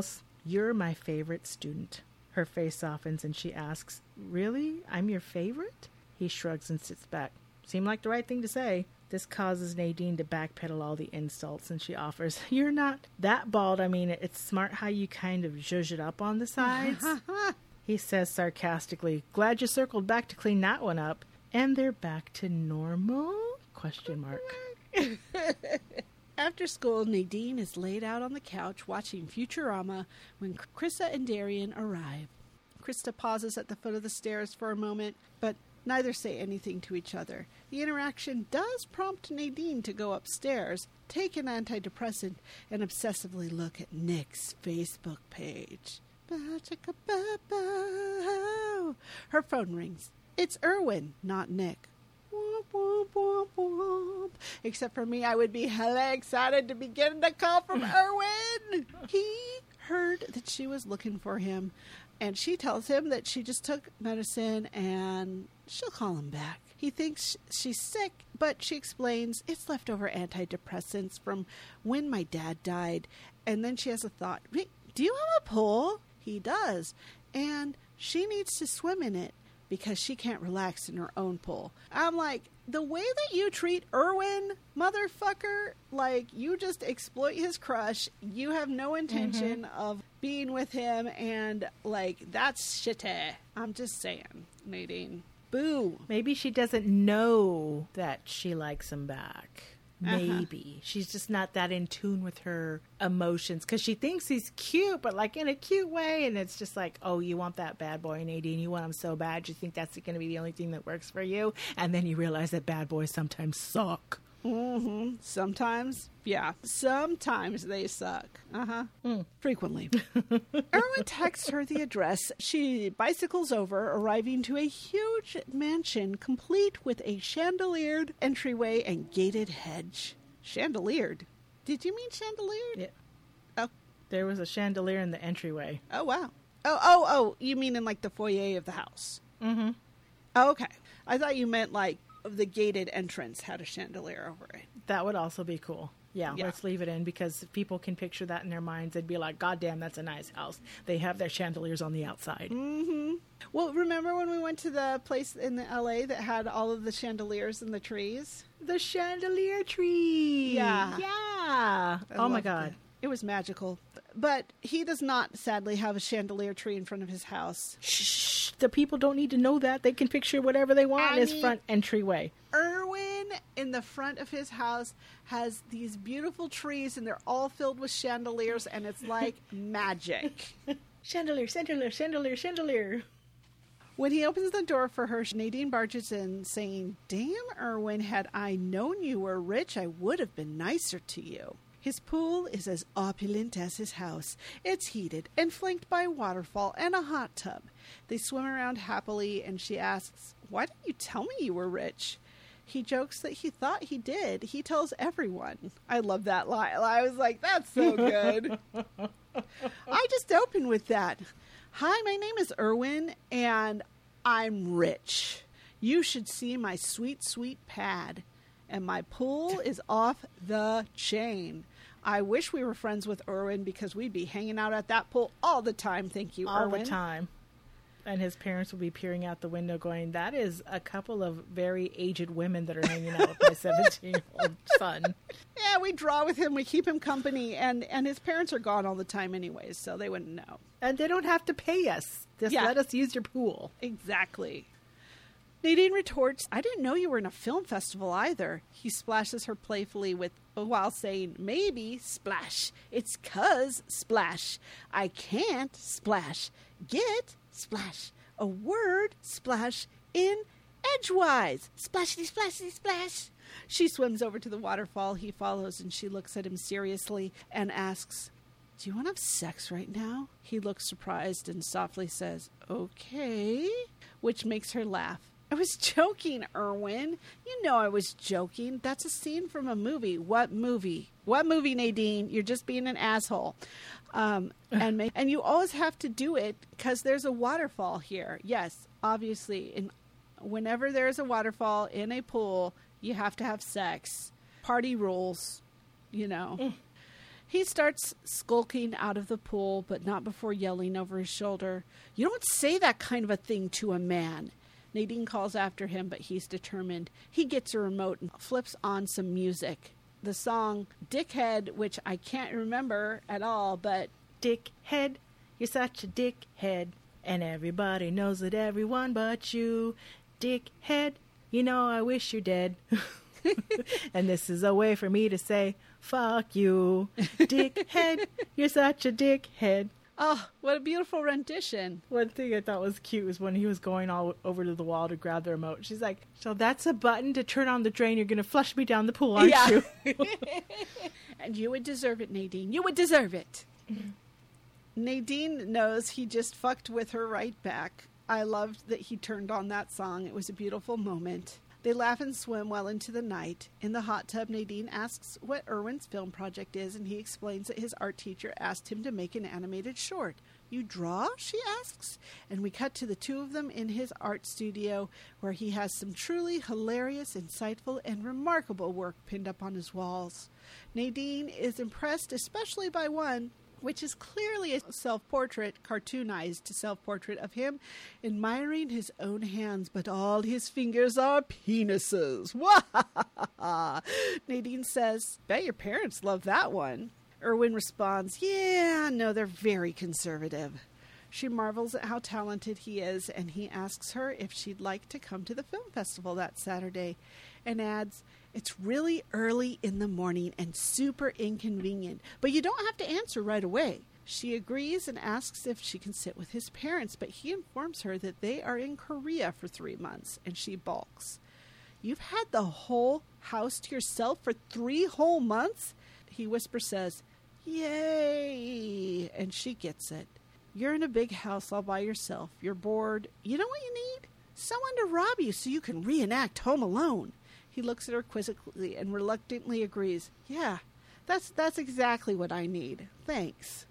"You're my favorite student." Her face softens and she asks, "Really? I'm your favorite?" He shrugs and sits back. Seemed like the right thing to say. This causes Nadine to backpedal all the insults, and she offers, "You're not that bald. I mean, it's smart how you kind of zhuzh it up on the sides." He says sarcastically, "Glad you circled back to clean that one up." And they're back to normal? Question mark. After school, Nadine is laid out on the couch watching Futurama when Krista and Darian arrive. Krista pauses at the foot of the stairs for a moment, but neither say anything to each other. The interaction does prompt Nadine to go upstairs, take an antidepressant, and obsessively look at Nick's Facebook page. Her phone rings. It's Erwin, not Nick. Womp, womp, womp. Except for me, I would be hella excited to be getting a call from Erwin. He heard that she was looking for him, and she tells him that she just took medicine and she'll call him back. He thinks she's sick, but she explains it's leftover antidepressants from when my dad died. And then she has a thought. Wait, do you have a pool? He does. And she needs to swim in it because she can't relax in her own pool. I'm like, the way that you treat Erwin, motherfucker, like, you just exploit his crush. You have no intention mm-hmm. of being with him, and, like, that's shitty. I'm just saying, Nadine. Boo. Maybe she doesn't know that she likes him back. Maybe. Uh-huh. She's just not that in tune with her emotions because she thinks he's cute, but like in a cute way. And it's just like, oh, you want that bad boy, Nadine. You want him so bad. You think that's going to be the only thing that works for you. And then you realize that bad boys sometimes suck. Mm-hmm. Sometimes, yeah. Sometimes they suck. Uh-huh. Mm. Frequently. Erwin texts her the address. She bicycles over, arriving to a huge mansion complete with a chandeliered entryway and gated hedge. Chandeliered? Did you mean chandeliered? Yeah. Oh. There was a chandelier in the entryway. Oh, wow. Oh, oh, oh. You mean in like the foyer of the house? Mm-hmm. Oh, okay. I thought you meant like the gated entrance had a chandelier over it. That would also be cool. Yeah, yeah, let's leave it in because if people can picture that in their minds, they'd be like, God damn, that's a nice house. They have their chandeliers on the outside. Mm-hmm. Well, remember when we went to the place in the L A that had all of the chandeliers and the trees? The chandelier tree. Yeah. Yeah. I oh, my God. It. It was magical. But he does not, sadly, have a chandelier tree in front of his house. Shh. The people don't need to know that. They can picture whatever they want I in his mean, front entryway. Erwin, in the front of his house, has these beautiful trees, and they're all filled with chandeliers, and it's like magic. Chandelier, chandelier, chandelier, chandelier. When he opens the door for her, Nadine barges in, saying, "Damn, Erwin, had I known you were rich, I would have been nicer to you." His pool is as opulent as his house. It's heated and flanked by a waterfall and a hot tub. They swim around happily, and she asks, "Why didn't you tell me you were rich?" He jokes that he thought he did. He tells everyone. I love that line. I was like, that's so good. I just opened with that. "Hi, my name is Erwin, and I'm rich. You should see my sweet, sweet pad. And my pool is off the chain. I wish we were friends with Erwin because we'd be hanging out at that pool all the time. Thank you, all Erwin." All the time. And his parents would be peering out the window going, that is a couple of very aged women that are hanging out with my seventeen-year-old son. Yeah, we draw with him. We keep him company. And, and his parents are gone all the time anyways, so they wouldn't know. And they don't have to pay us. Just yeah. let us use your pool. Exactly. Nadine retorts, "I didn't know you were in a film festival either." He splashes her playfully with, while saying, "Maybe, splash. It's 'cause, splash. I can't, splash. Get, splash. A word, splash. In, edgewise. Splashity, splashity, splash." She swims over to the waterfall. He follows, and she looks at him seriously and asks, "Do you want to have sex right now?" He looks surprised and softly says, "Okay," which makes her laugh. "I was joking, Erwin. You know I was joking. That's a scene from a movie." "What movie? What movie, Nadine? You're just being an asshole." Um, and make, and you always have to do it because there's a waterfall here. Yes, obviously. In, whenever there's a waterfall in a pool, you have to have sex. Party rules, you know. Mm. He starts skulking out of the pool, but not before yelling over his shoulder, "You don't say that kind of a thing to a man." Nadine calls after him, but he's determined. He gets a remote and flips on some music. The song Dickhead, which I can't remember at all, but... Dickhead, you're such a dickhead, and everybody knows it, everyone but you. Dickhead, you know I wish you're dead. And this is a way for me to say, fuck you. Dickhead, you're such a dickhead. Oh, what a beautiful rendition. One thing I thought was cute was when he was going all over to the wall to grab the remote. She's like, so that's a button to turn on the drain. You're going to flush me down the pool, aren't yeah. you? And you would deserve it, Nadine. You would deserve it. Nadine knows he just fucked with her right back. I loved that he turned on that song. It was a beautiful moment. They laugh and swim well into the night. In the hot tub, Nadine asks what Erwin's film project is, and he explains that his art teacher asked him to make an animated short. "You draw?" she asks. And we cut to the two of them in his art studio, where he has some truly hilarious, insightful, and remarkable work pinned up on his walls. Nadine is impressed, especially by one, which is clearly a self-portrait, cartoonized self-portrait of him admiring his own hands, but all his fingers are penises. Nadine says, "Bet your parents love that one." Erwin responds, "Yeah, no, they're very conservative." She marvels at how talented he is, and he asks her if she'd like to come to the film festival that Saturday, and adds, "It's really early in the morning and super inconvenient, but you don't have to answer right away." She agrees and asks if she can sit with his parents, but he informs her that they are in Korea for three months, and she balks. "You've had the whole house to yourself for three whole months?" He whispers, says, "Yay!" And she gets it. "You're in a big house all by yourself. You're bored. You know what you need? Someone to rob you so you can reenact Home Alone." He looks at her quizzically and reluctantly agrees. "Yeah, that's that's exactly what I need. Thanks."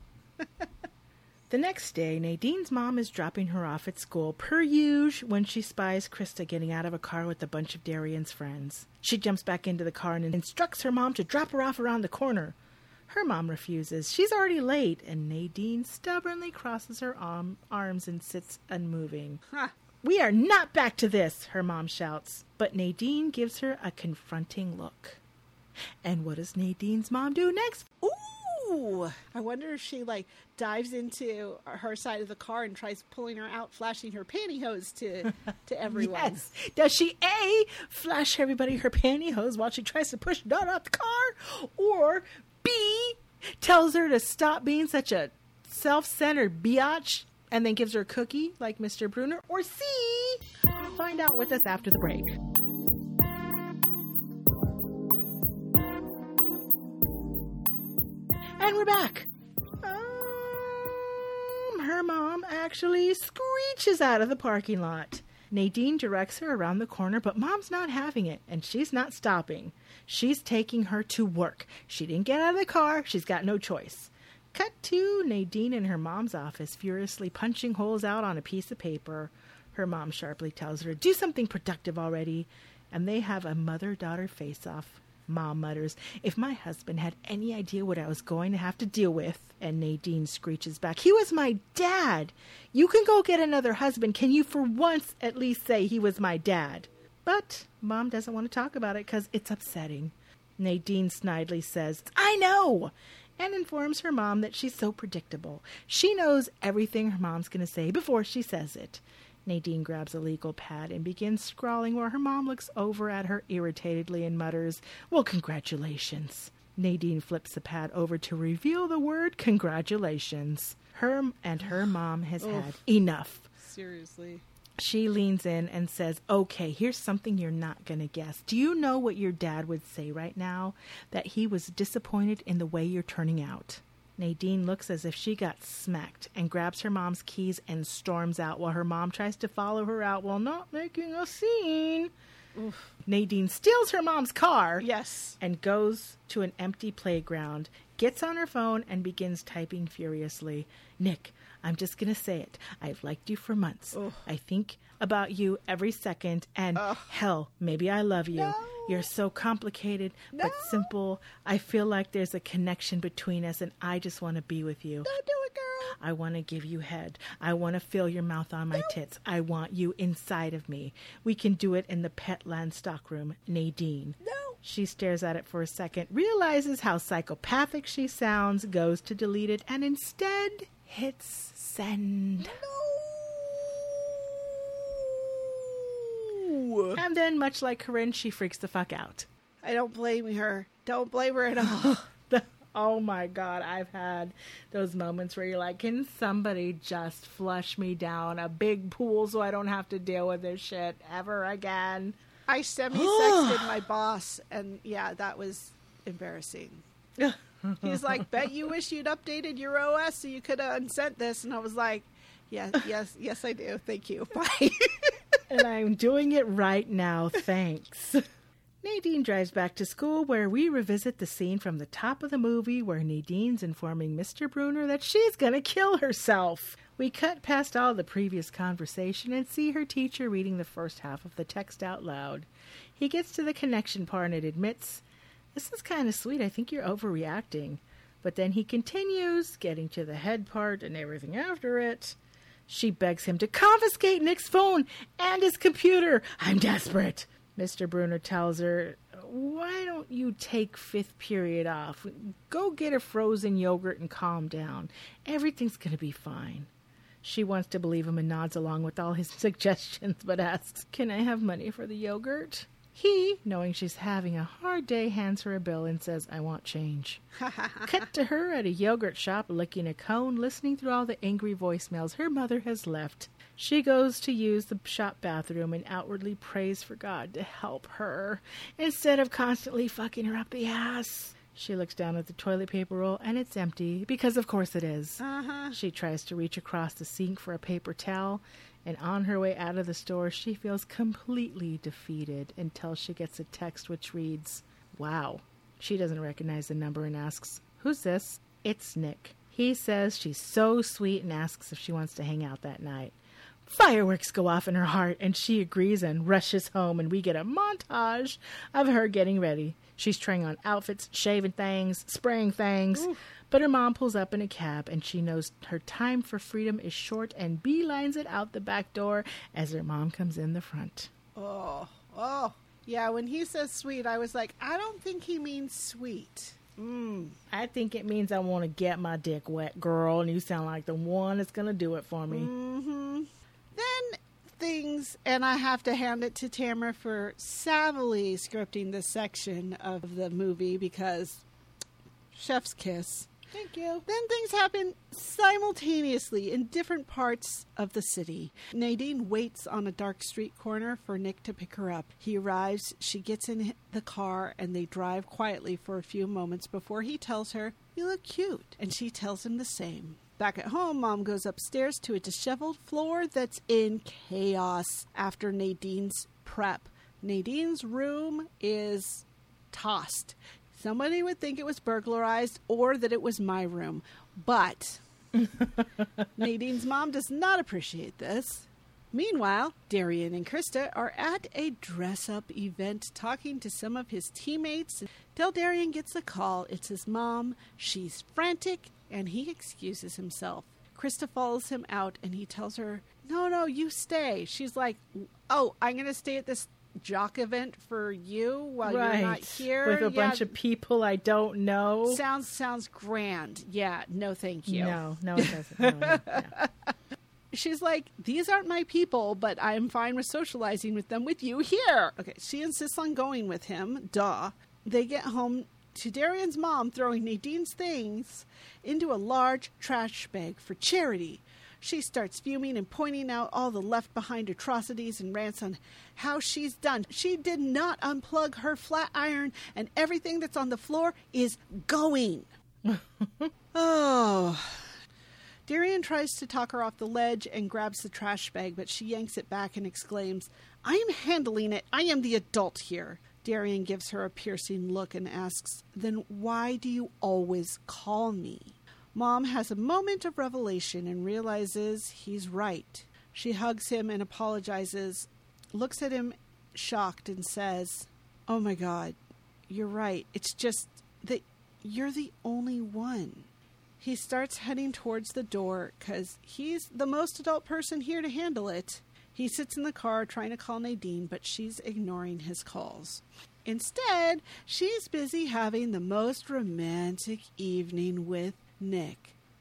The next day, Nadine's mom is dropping her off at school, per usual, when she spies Krista getting out of a car with a bunch of Darian's friends. She jumps back into the car and instructs her mom to drop her off around the corner. Her mom refuses. She's already late, and Nadine stubbornly crosses her arm, arms and sits unmoving. Huh. "We are not back to this," her mom shouts, but Nadine gives her a confronting look. And what does Nadine's mom do next? Ooh! I wonder if she, like, dives into her side of the car and tries pulling her out, flashing her pantyhose to, to everyone. Yes. Does she, A, flash everybody her pantyhose while she tries to push Dot out the car? Or, B, tells her to stop being such a self-centered biatch and then gives her a cookie like Mister Bruner? Or C, find out with us after the break. And we're back. Um, her mom actually screeches out of the parking lot. Nadine directs her around the corner, but Mom's not having it, and she's not stopping. She's taking her to work. She didn't get out of the car. She's got no choice. Cut to Nadine in her mom's office, furiously punching holes out on a piece of paper. Her mom sharply tells her, "Do something productive already," and they have a mother-daughter face-off. Mom mutters, "If my husband had any idea what I was going to have to deal with," and Nadine screeches back, "He was my dad. You can go get another husband. Can you for once at least say he was my dad?" But Mom doesn't want to talk about it because it's upsetting. Nadine snidely says, "I know," and informs her mom that she's so predictable. She knows everything her mom's going to say before she says it. Nadine grabs a legal pad and begins scrawling while her mom looks over at her irritatedly and mutters, "Well, congratulations." Nadine flips the pad over to reveal the word congratulations. Her and her mom has had enough. Seriously. She leans in and says, "Okay, here's something you're not going to guess. Do you know what your dad would say right now? That he was disappointed in the way you're turning out." Nadine looks as if she got smacked and grabs her mom's keys and storms out while her mom tries to follow her out while not making a scene. Oof. Nadine steals her mom's car. Yes. And goes to an empty playground, gets on her phone and begins typing furiously. "Nick, I'm just going to say it. I've liked you for months. Ugh. I think about you every second, and Ugh. hell, maybe I love you. No. You're so complicated, No. but simple. I feel like there's a connection between us, and I just want to be with you. Don't do it, girl. I want to give you head. I want to feel your mouth on my No. tits. I want you inside of me. We can do it in the Petland stockroom. Nadine. No. She stares at it for a second, realizes how psychopathic she sounds, goes to delete it, and instead hits send. No. And then, much like Corinne, she freaks the fuck out. I don't blame her. Don't blame her at all. Oh my God, I've had those moments where you're like, can somebody just flush me down a big pool so I don't have to deal with this shit ever again? I semi-sexted my boss, and yeah, that was embarrassing. He's like, bet you wish you'd updated your O S so you could have unsent this. And I was like, yes, yes, yes, I do. Thank you. Bye. And I'm doing it right now, thanks. Nadine drives back to school, where we revisit the scene from the top of the movie where Nadine's informing Mister Bruner that she's gonna kill herself. We cut past all the previous conversation and see her teacher reading the first half of the text out loud. He gets to the connection part and admits, "This is kind of sweet. I think you're overreacting." But then he continues, getting to the head part and everything after it. She begs him to confiscate Nick's phone and his computer. I'm desperate. Mister Bruner tells her, "Why don't you take fifth period off? Go get a frozen yogurt and calm down. Everything's going to be fine." She wants to believe him and nods along with all his suggestions, but asks, "Can I have money for the yogurt?" He, knowing she's having a hard day, hands her a bill and says, "I want change." Cut to her at a yogurt shop, licking a cone, listening through all the angry voicemails her mother has left. She goes to use the shop bathroom and outwardly prays for God to help her, instead of constantly fucking her up the ass. She looks down at the toilet paper roll, and it's empty, because of course it is. Uh-huh. She tries to reach across the sink for a paper towel, and on her way out of the store, she feels completely defeated until she gets a text which reads, "Wow." She doesn't recognize the number and asks, "Who's this?" It's Nick. He says she's so sweet and asks if she wants to hang out that night. Fireworks go off in her heart, and she agrees and rushes home, and we get a montage of her getting ready. She's trying on outfits, shaving things, spraying things, Ooh. But her mom pulls up in a cab, and she knows her time for freedom is short and beelines it out the back door as her mom comes in the front. Oh, oh. Yeah, when he says sweet, I was like, I don't think he means sweet. Mm. I think it means I want to get my dick wet, girl, and you sound like the one that's going to do it for me. Mm-hmm. Then things, and I have to hand it to Tamara for savvily scripting this section of the movie because chef's kiss. Thank you. Then things happen simultaneously in different parts of the city. Nadine waits on a dark street corner for Nick to pick her up. He arrives, she gets in the car, and they drive quietly for a few moments before he tells her, "You look cute," and she tells him the same. Back at home, Mom goes upstairs to a disheveled floor that's in chaos after Nadine's prep. Nadine's room is tossed. Somebody would think it was burglarized or that it was my room. But Nadine's mom does not appreciate this. Meanwhile, Darian and Krista are at a dress-up event talking to some of his teammates. Till Darian gets a call. It's his mom. She's frantic, and he excuses himself. Krista follows him out, and he tells her, no, no, you stay. She's like, oh, I'm going to stay at this jock event for you while right. you're not here. With a yeah. bunch of people I don't know. Sounds sounds grand. Yeah, no thank you. No, no it doesn't. No, no, no. She's like, these aren't my people, but I'm fine with socializing with them with you here. Okay, she insists on going with him. Duh. They get home to Darian's mom throwing Nadine's things into a large trash bag for charity. She starts fuming and pointing out all the left-behind atrocities and rants on how she's done. She did not unplug her flat iron, and everything that's on the floor is going. Oh. Darian tries to talk her off the ledge and grabs the trash bag, but she yanks it back and exclaims, I am handling it. I am the adult here. Darian gives her a piercing look and asks, then why do you always call me? Mom has a moment of revelation and realizes he's right. She hugs him and apologizes, looks at him shocked and says, Oh my God, you're right. It's just that you're the only one. He starts heading towards the door because he's the most adult person here to handle it. He sits in the car trying to call Nadine, but she's ignoring his calls. Instead, she's busy having the most romantic evening with Nick.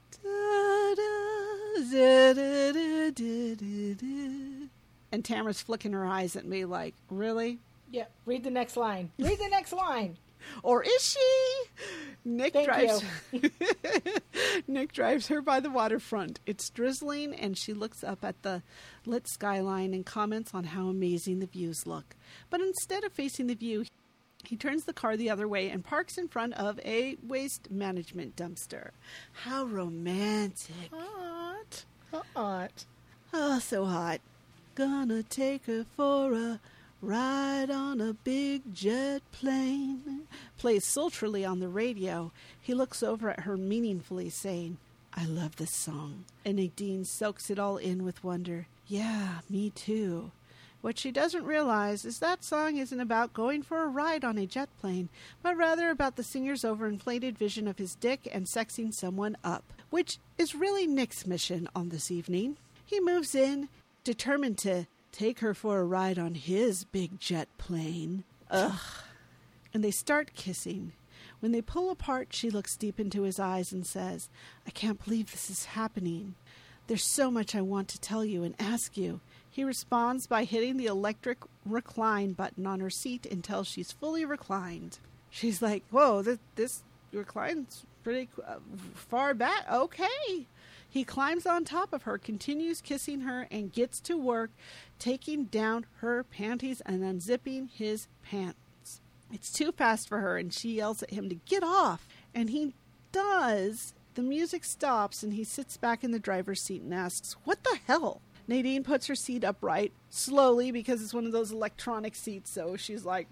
And Tamara's flicking her eyes at me like, really? Yeah, read the next line. Read the next line. Or is she? Nick Thank drives you. Nick drives her by the waterfront. It's drizzling and she looks up at the lit skyline and comments on how amazing the views look. But instead of facing the view, he turns the car the other way and parks in front of a waste management dumpster. How romantic. Hot. Hot. Oh, so hot. Gonna take her for a ride on a big jet plane. Plays sultrily on the radio. He looks over at her meaningfully, saying, I love this song. And Nadine soaks it all in with wonder. Yeah, me too. What she doesn't realize is that song isn't about going for a ride on a jet plane, but rather about the singer's overinflated vision of his dick and sexing someone up, which is really Nick's mission on this evening. He moves in, determined to take her for a ride on his big jet plane. Ugh. And they start kissing. When they pull apart, she looks deep into his eyes and says, I can't believe this is happening. There's so much I want to tell you and ask you. He responds by hitting the electric recline button on her seat until she's fully reclined. She's like, whoa, this, this recline's pretty uh, far back. Okay. He climbs on top of her, continues kissing her, and gets to work, taking down her panties and unzipping his pants. It's too fast for her, and she yells at him to get off. And he does. The music stops, and he sits back in the driver's seat and asks, what the hell? Nadine puts her seat upright, slowly, because it's one of those electronic seats, so she's like...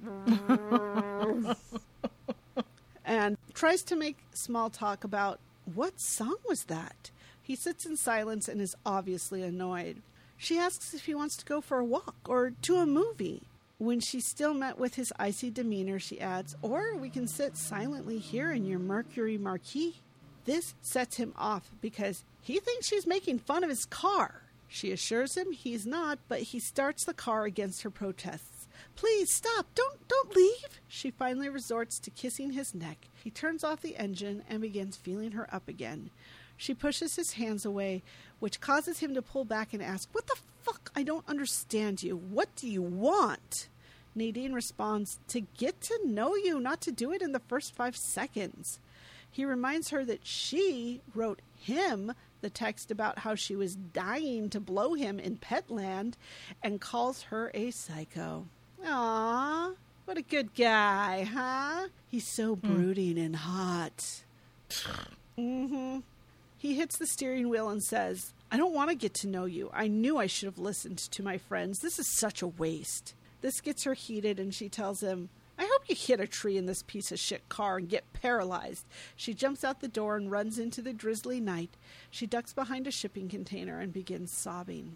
and tries to make small talk about, what song was that? He sits in silence and is obviously annoyed. She asks if he wants to go for a walk or to a movie. When she's still met with his icy demeanor, she adds, or we can sit silently here in your Mercury Marquis. This sets him off because he thinks she's making fun of his car. She assures him he's not, but he starts the car against her protests. Please stop, don't don't leave. She finally resorts to kissing his neck. He turns off the engine and begins feeling her up again. She pushes his hands away, which causes him to pull back and ask, what the fuck? I don't understand you. What do you want? Nadine responds, to get to know you, not to do it in the first five seconds. He reminds her that she wrote him the text about how she was dying to blow him in Petland and calls her a psycho. Aww, what a good guy, huh? He's so brooding mm. and hot. Mm-hmm. He hits the steering wheel and says, I don't want to get to know you. I knew I should have listened to my friends. This is such a waste. This gets her heated and she tells him, I hope you hit a tree in this piece of shit car and get paralyzed. She jumps out the door and runs into the drizzly night. She ducks behind a shipping container and begins sobbing.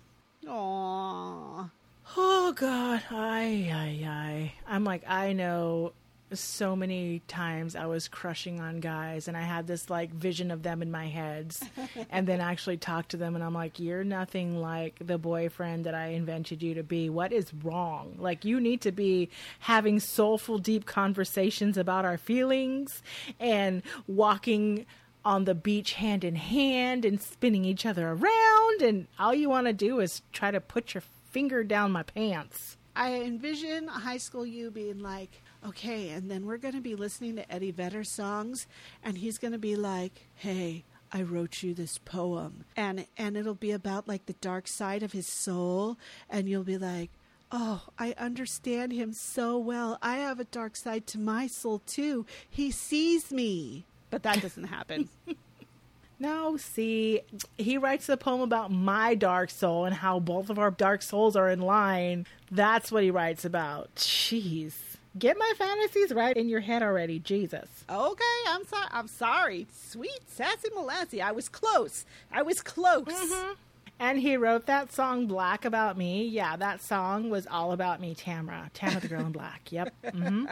Aww. Oh, God. Ay, ay, ay. I'm like, I know so many times I was crushing on guys and I had this like vision of them in my head and then actually talked to them and I'm like, you're nothing like the boyfriend that I invented you to be. What is wrong? Like, you need to be having soulful, deep conversations about our feelings and walking on the beach hand in hand and spinning each other around, and all you want to do is try to put your finger down my pants. I envision a high school you being like, okay, and then we're going to be listening to Eddie Vedder songs, and he's going to be like, hey, I wrote you this poem, and and it'll be about like the dark side of his soul, and you'll be like, oh, I understand him so well. I have a dark side to my soul too. He sees me. But that doesn't happen. No, see, he writes a poem about my dark soul and how both of our dark souls are in line. That's what he writes about. Jeez. Get my fantasies right in your head already, Jesus. Okay, I'm sorry. I'm sorry. Sweet sassy Molassy. I was close. I was close. Mm-hmm. And he wrote that song, Black About Me. Yeah, that song was all about me, Tamara. Tamara the Girl in Black. Yep. Mm-hmm.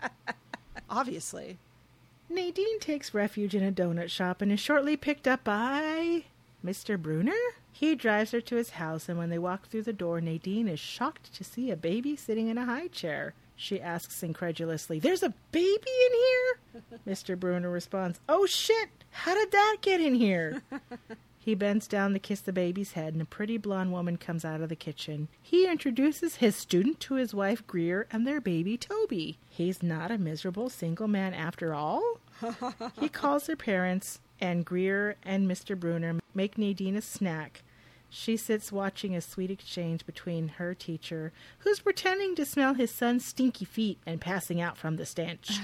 Obviously. Nadine takes refuge in a donut shop and is shortly picked up by Mister Bruner. He drives her to his house, and when they walk through the door, Nadine is shocked to see a baby sitting in a high chair. She asks incredulously, "There's a baby in here?" Mister Bruner responds, "Oh shit, how did that get in here?" He bends down to kiss the baby's head, and a pretty blonde woman comes out of the kitchen. He introduces his student to his wife Greer and their baby Toby. He's not a miserable single man after all. He calls their parents, and Greer and Mister Bruner make Nadine a snack. She sits watching a sweet exchange between her teacher, who's pretending to smell his son's stinky feet and passing out from the stench.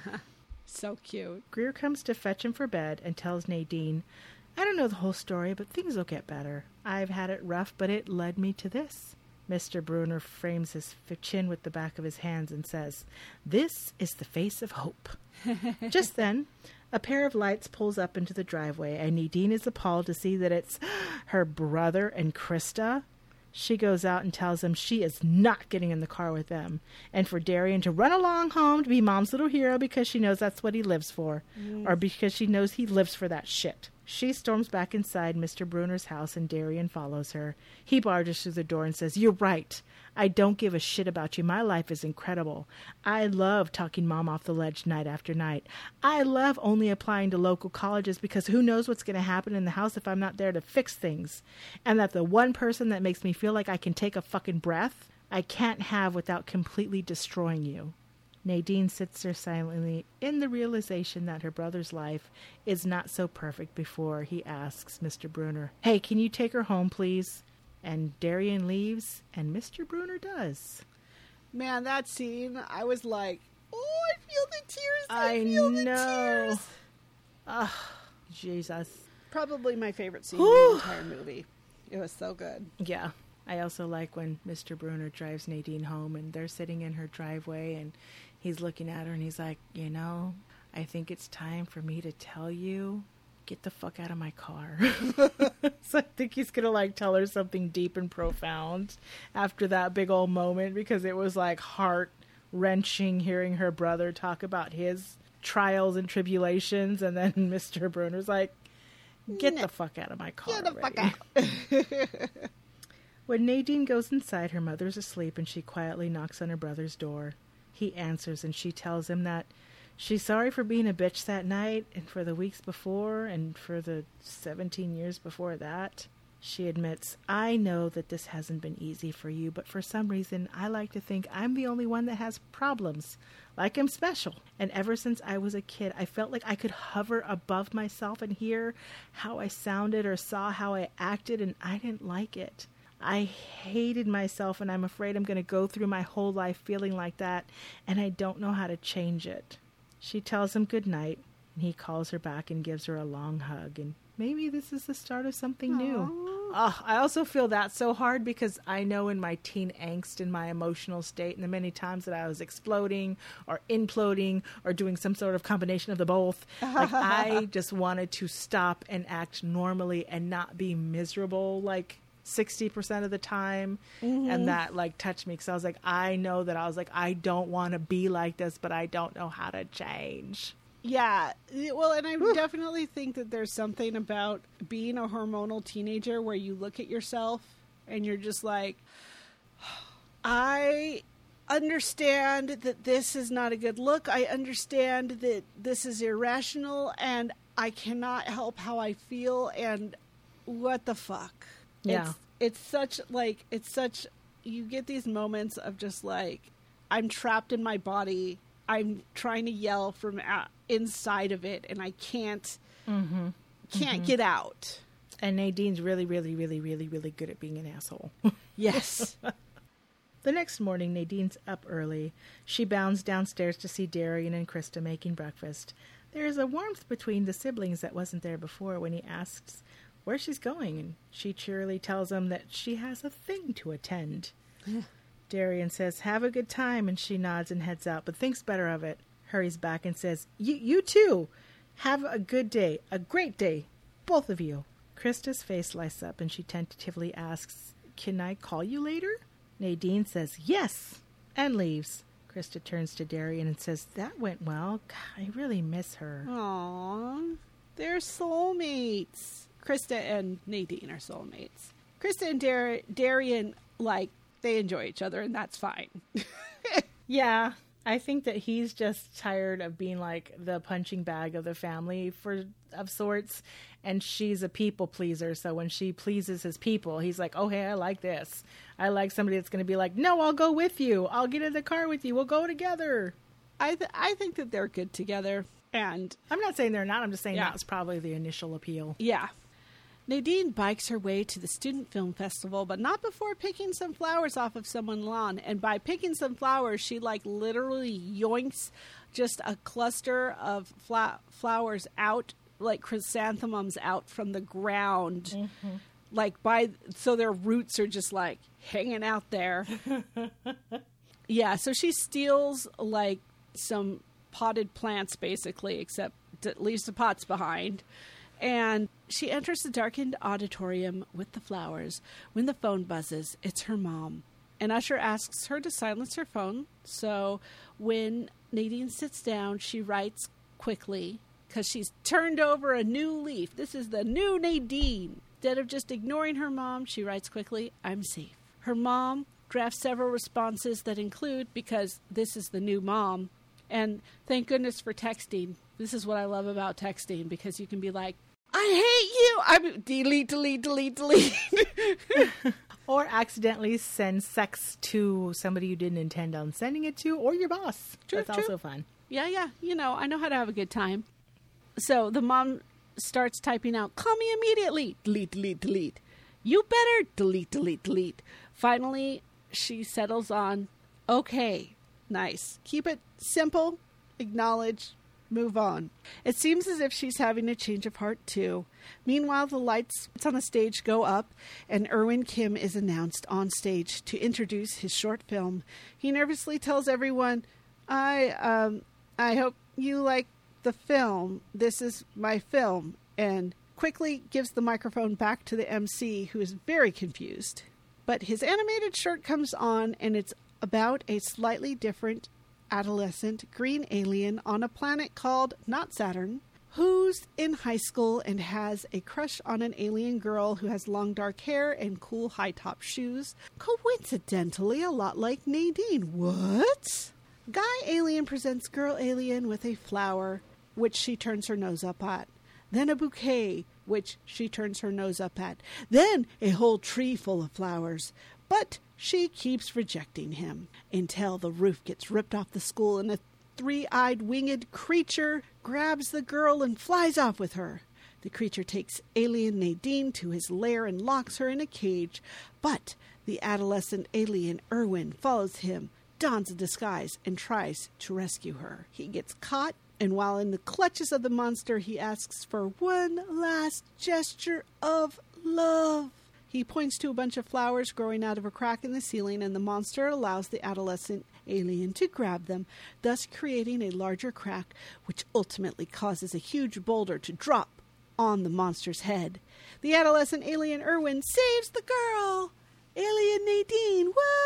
So cute. Greer comes to fetch him for bed and tells Nadine, "I don't know the whole story, but things will get better. I've had it rough, but it led me to this." Mister Bruner frames his chin with the back of his hands and says, "This is the face of hope." Just then, a pair of lights pulls up into the driveway, and Nadine is appalled to see that it's her brother and Krista. She goes out and tells him she is not getting in the car with them, and for Darian to run along home to be Mom's little hero because she knows that's what he lives for, mm. or because she knows he lives for that shit. She storms back inside Mister Bruner's house, and Darian follows her. He barges through the door and says, "You're right. I don't give a shit about you. My life is incredible. I love talking Mom off the ledge night after night. I love only applying to local colleges because who knows what's going to happen in the house if I'm not there to fix things. And that the one person that makes me feel like I can take a fucking breath, I can't have without completely destroying you." Nadine sits there silently in the realization that her brother's life is not so perfect before he asks Mister Bruner, "Hey, can you take her home, please?" And Darian leaves, and Mister Bruner does. Man, that scene, I was like, oh, I feel the tears. I, I feel know. the tears. Oh, Jesus. Probably my favorite scene in the entire movie. It was so good. Yeah. I also like when Mister Bruner drives Nadine home, and they're sitting in her driveway, and he's looking at her, and he's like, "You know, I think it's time for me to tell you, get the fuck out of my car." So I think he's going to, like, tell her something deep and profound after that big old moment, because it was, like, heart-wrenching hearing her brother talk about his trials and tribulations, and then Mister Bruner's like, "Get no. the fuck out of my car." Get the already. fuck out. When Nadine goes inside, her mother's asleep, and she quietly knocks on her brother's door. He answers, and she tells him that she's sorry for being a bitch that night, and for the weeks before, and for the seventeen years before that. She admits, "I know that this hasn't been easy for you, but for some reason, I like to think I'm the only one that has problems. Like I'm special. And ever since I was a kid, I felt like I could hover above myself and hear how I sounded or saw how I acted, and I didn't like it. I hated myself, and I'm afraid I'm going to go through my whole life feeling like that, and I don't know how to change it." She tells him good night, and he calls her back and gives her a long hug, and maybe this is the start of something Aww. new. Oh, I also feel that so hard because I know in my teen angst, in my emotional state, and the many times that I was exploding or imploding or doing some sort of combination of the both, like I just wanted to stop and act normally and not be miserable, like sixty percent of the time. Mm-hmm. And that like touched me because I was like, I know that I was like, I don't want to be like this, but I don't know how to change. Yeah. Well, and I Whew. definitely think that there's something about being a hormonal teenager where you look at yourself and you're just like, I understand that this is not a good look. I understand that this is irrational, and I cannot help how I feel, and what the fuck? Yeah. It's, it's such like, it's such, you get these moments of just like, I'm trapped in my body. I'm trying to yell from out, inside of it, and I can't, mm-hmm. can't mm-hmm. get out. And Nadine's really, really, really, really, really good at being an asshole. Yes. The next morning, Nadine's up early. She bounds downstairs to see Darian and Krista making breakfast. There is a warmth between the siblings that wasn't there before when he asks where she's going, and she cheerily tells him that she has a thing to attend. Darian says, "Have a good time," and she nods and heads out, but thinks better of it. Hurries back and says, you, you too. Have a good day. A great day. Both of you. Krista's face lights up and she tentatively asks, "Can I call you later?" Nadine says, "Yes," and leaves. Krista turns to Darian and says, "That went well. God, I really miss her." Aww. They're soulmates. Krista and Nadine are soulmates. Krista and Dar- Darian, like, they enjoy each other, and that's fine. Yeah, I think that he's just tired of being like the punching bag of the family for of sorts, and she's a people pleaser. So when she pleases his people, he's like, "Oh, hey, I like this. I like somebody that's going to be like, no, I'll go with you. I'll get in the car with you. We'll go together." I th- I think that they're good together, and I'm not saying they're not. I'm just saying Yeah. that was probably the initial appeal. yeah. Nadine bikes her way to the student film festival, but not before picking some flowers off of someone's lawn. And by picking some flowers, she like literally yoinks just a cluster of fla- flowers out, like chrysanthemums out from the ground. Mm-hmm. Like by, so their roots are just like hanging out there. Yeah, so she steals like some potted plants basically, except that leaves the pots behind. And she enters the darkened auditorium with the flowers. When the phone buzzes, it's her mom. And Usher asks her to silence her phone. So when Nadine sits down, she writes quickly because she's turned over a new leaf. This is the new Nadine. Instead of just ignoring her mom, she writes quickly, "I'm safe." Her mom drafts several responses that include, because this is the new mom, and thank goodness for texting. This is what I love about texting, because you can be like, "I hate you." I'm delete, delete, delete, delete. Or accidentally send sex to somebody you didn't intend on sending it to, or your boss. True, That's true. also fun. Yeah, yeah. You know, I know how to have a good time. So the mom starts typing out, "Call me immediately." Delete, delete, delete. "You better." Delete, delete, delete. Finally, she settles on, "Okay, nice. Keep it simple. Acknowledge. Move on." It seems as if she's having a change of heart, too. Meanwhile, the lights on the stage go up, and Irwin Kim is announced on stage to introduce his short film. He nervously tells everyone, I, um, I hope you like the film. This is my film," and quickly gives the microphone back to the M C, who is very confused. But his animated short comes on, and it's about a slightly different adolescent green alien on a planet called not Saturn, who's in high school and has a crush on an alien girl who has long dark hair and cool high-top shoes. Coincidentally, a lot like Nadine. What? Guy alien presents girl alien with a flower, which she turns her nose up at. Then a bouquet, which she turns her nose up at. Then a whole tree full of flowers. But she keeps rejecting him until the roof gets ripped off the school and a three-eyed winged creature grabs the girl and flies off with her. The creature takes alien Nadine to his lair and locks her in a cage, but the adolescent alien Irwin follows him, dons a disguise, and tries to rescue her. He gets caught, and while in the clutches of the monster, he asks for one last gesture of love. He points to a bunch of flowers growing out of a crack in the ceiling, and the monster allows the adolescent alien to grab them, thus creating a larger crack, which ultimately causes a huge boulder to drop on the monster's head. The adolescent alien Irwin saves the girl! Alien Nadine,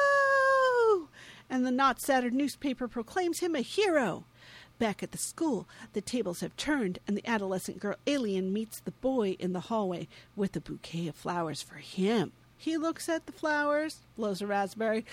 whoa! And the Not Saturn newspaper proclaims him a hero. Back at the school, the tables have turned, and the adolescent girl alien meets the boy in the hallway with a bouquet of flowers for him. He looks at the flowers, blows a raspberry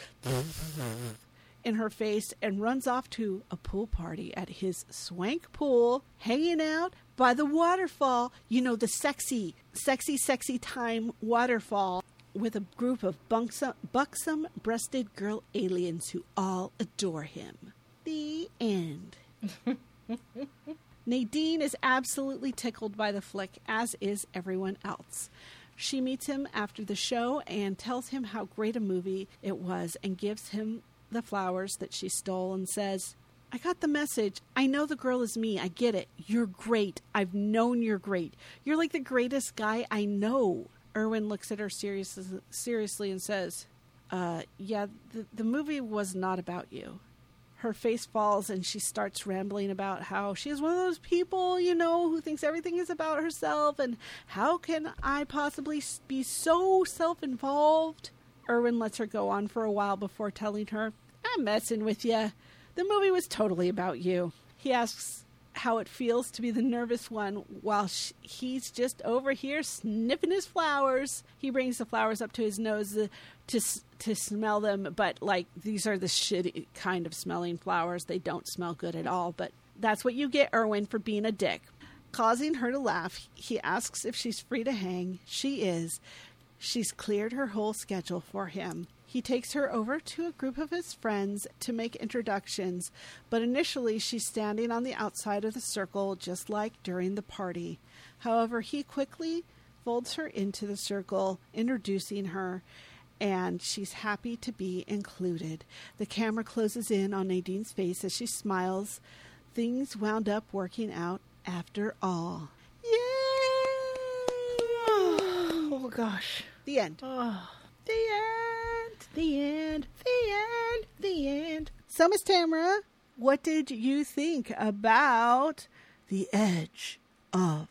in her face, and runs off to a pool party at his swank pool, hanging out by the waterfall. You know, the sexy, sexy, sexy time waterfall, with a group of buxom, buxom-breasted girl aliens who all adore him. The end. Nadine is absolutely tickled by the flick, as is everyone else. She meets him after the show and tells him how great a movie it was and gives him the flowers that she stole and says, "I got the message. I know the girl is me. I get it. You're great. I've known you're great. You're like the greatest guy I know." Irwin looks at her serious, seriously and says, uh, yeah, the, the movie was not about you. her face falls and she starts rambling about how she is one of those people, you know, who thinks everything is about herself, and how can I possibly be so self-involved? Erwin lets her go on for a while before telling her, I'm messing with you. The movie was totally about you. He asks how it feels to be the nervous one while sh- he's just over here sniffing his flowers. He brings the flowers up to his nose uh, to to smell them, but like these are the shitty kind of smelling flowers. They don't smell good at all, but that's what you get, Erwin, for being a dick. Causing her to laugh, he asks if she's free to hang. She is. She's cleared her whole schedule for him. He takes her over to a group of his friends to make introductions, but initially she's standing on the outside of the circle just like during the party. However, he quickly folds her into the circle, introducing her, and she's happy to be included. The camera closes in on Nadine's face as she smiles. Things wound up working out after all. Yay! Oh, gosh. The end. Oh, the end. The end. The end. The end. So, Miss Tamara, what did you think about The Edge of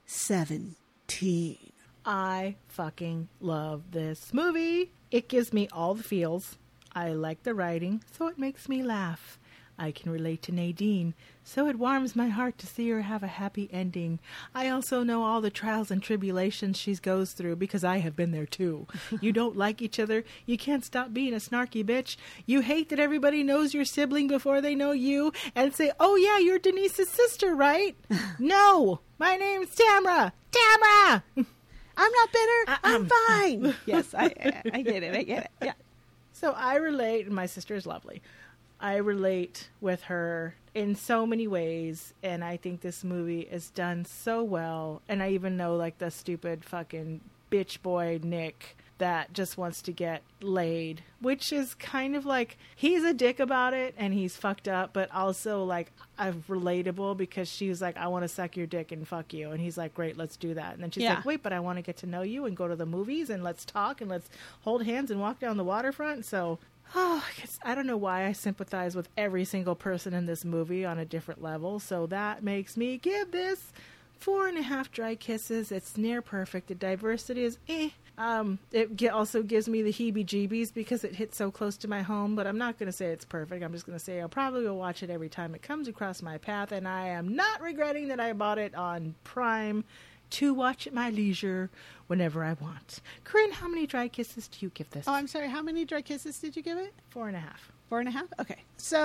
seventeen? I fucking love this movie. It gives me all the feels. I like the writing, so it makes me laugh. I can relate to Nadine, so it warms my heart to see her have a happy ending. I also know all the trials and tribulations she goes through because I have been there too. You don't like each other. You can't stop being a snarky bitch. You hate that everybody knows your sibling before they know you and say, oh yeah, you're Denise's sister, right? No, my name's Tamara. Tamara! I'm not bitter. Uh, I'm um, fine. Yes, I, I, I get it. I get it. Yeah. So I relate, and my sister is lovely. I relate with her in so many ways, and I think this movie is done so well. And I even know, like, the stupid fucking bitch boy Nick that just wants to get laid, which is kind of like, he's a dick about it and he's fucked up, but also like I'm relatable because she's like, I want to suck your dick and fuck you, and he's like, great, let's do that. And then she's Yeah. like, wait, but I want to get to know you and go to the movies and let's talk and let's hold hands and walk down the waterfront. So oh, I guess I don't know why I sympathize with every single person in this movie on a different level, so that makes me give this four and a half dry kisses. It's near perfect. The diversity is eh. Um, it ge- also gives me the heebie-jeebies because it hits so close to my home, but I'm not going to say it's perfect. I'm just going to say I'll probably will watch it every time it comes across my path, and I am not regretting that I bought it on Prime to watch at my leisure whenever I want. Corinne, how many dry kisses do you give this? Oh, I'm sorry. How many dry kisses did you give it? Four and a half. Four and a half? Okay.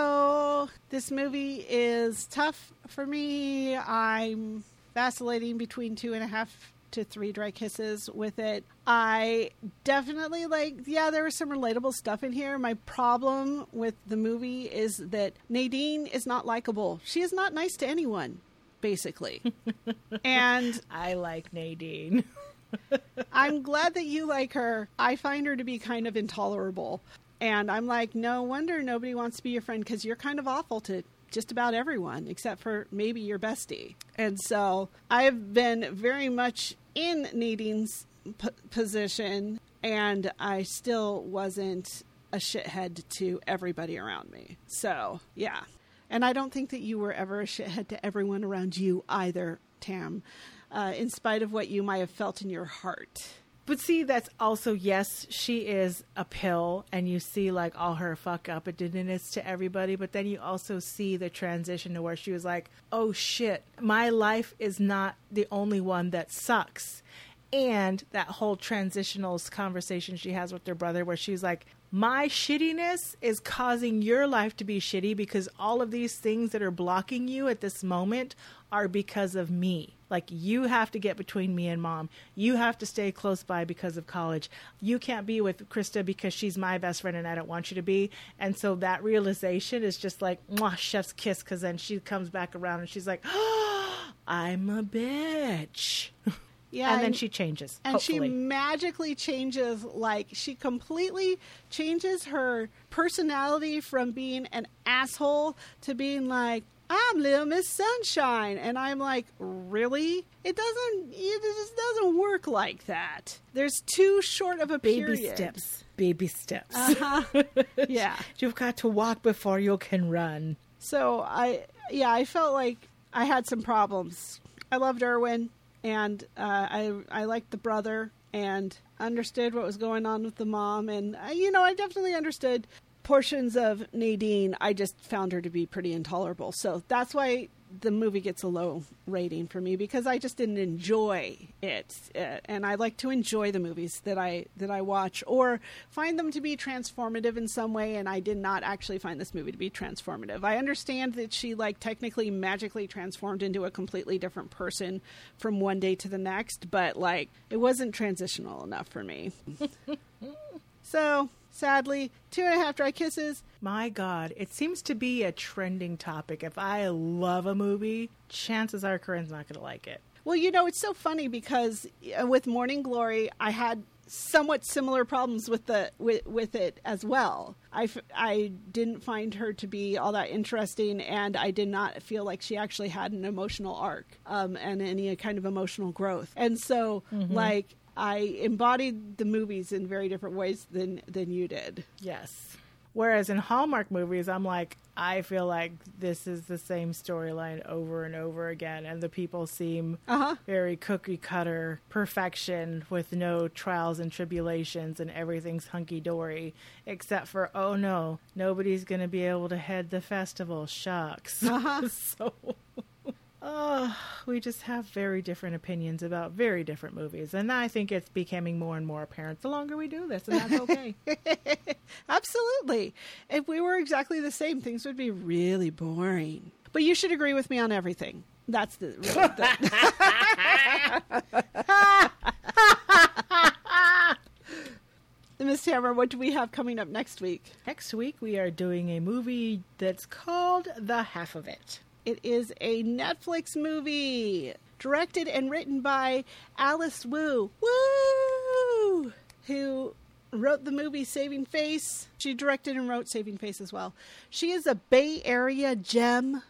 So this movie is tough for me. I'm vacillating between two and a half to three dry kisses with it. I definitely like, yeah, there was some relatable stuff in here. My problem with the movie is that Nadine is not likable. She is not nice to anyone, basically. And I like Nadine. I'm glad that you like her. I find her to be kind of intolerable. And I'm like, no wonder nobody wants to be your friend, because you're kind of awful to just about everyone, except for maybe your bestie. And so I've been very much in Nadine's p- position, and I still wasn't a shithead to everybody around me. So, yeah. And I don't think that you were ever a shithead to everyone around you either, Tam, uh, in spite of what you might have felt in your heart. But see, that's also, yes, she is a pill, and you see like all her fuck up attentiveness to everybody, but then you also see the transition to where she was like, oh shit, my life is not the only one that sucks. And that whole transitional conversation she has with her brother where she's like, my shittiness is causing your life to be shitty because all of these things that are blocking you at this moment are because of me. Like, you have to get between me and mom. You have to stay close by because of college. You can't be with Krista because she's my best friend and I don't want you to be. And so that realization is just like, mwah, chef's kiss, because then she comes back around and she's like, oh, I'm a bitch. Yeah, and then and, she changes. And hopefully. she magically changes, like, she completely changes her personality from being an asshole to being like, I'm Little Miss Sunshine. And I'm like, really? It doesn't, it just doesn't work like that. There's too short of a Baby period. steps. baby steps. Uh-huh. Yeah. You've got to walk before you can run. So I, yeah, I felt like I had some problems. I loved Erwin, and uh, I I liked the brother, and understood what was going on with the mom, and uh, you know, I definitely understood portions of Nadine. I just found her to be pretty intolerable. So that's why the movie gets a low rating for me, because I just didn't enjoy it. Uh, and I like to enjoy the movies that I that I watch, or find them to be transformative in some way, and I did not actually find this movie to be transformative. I understand that she like technically magically transformed into a completely different person from one day to the next, but like it wasn't transitional enough for me. So sadly, two and a half dry kisses. My God, it seems to be a trending topic. If I love a movie, chances are Corinne's not going to like it. Well, you know, it's so funny because with Morning Glory, I had somewhat similar problems with the with, with it as well. I, f- I didn't find her to be all that interesting, and I did not feel like she actually had an emotional arc um, and any kind of emotional growth. And so, mm-hmm. like, I embodied the movies in very different ways than, than you did. Yes. Whereas in Hallmark movies, I'm like, I feel like this is the same storyline over and over again. And the people seem uh-huh. very cookie cutter perfection with no trials and tribulations, and everything's hunky dory, except for, oh no, nobody's going to be able to head the festival. Shucks. Uh-huh. So... Oh, we just have very different opinions about very different movies. And I think it's becoming more and more apparent the longer we do this, and that's okay. Absolutely. If we were exactly the same, things would be really boring. But you should agree with me on everything. That's the... Really the... Miss Tamara, what do we have coming up next week? Next week, we are doing a movie that's called The Half of It. It is a Netflix movie directed and written by Alice Wu, Woo, who wrote the movie Saving Face. She directed and wrote Saving Face as well. She is a Bay Area gem.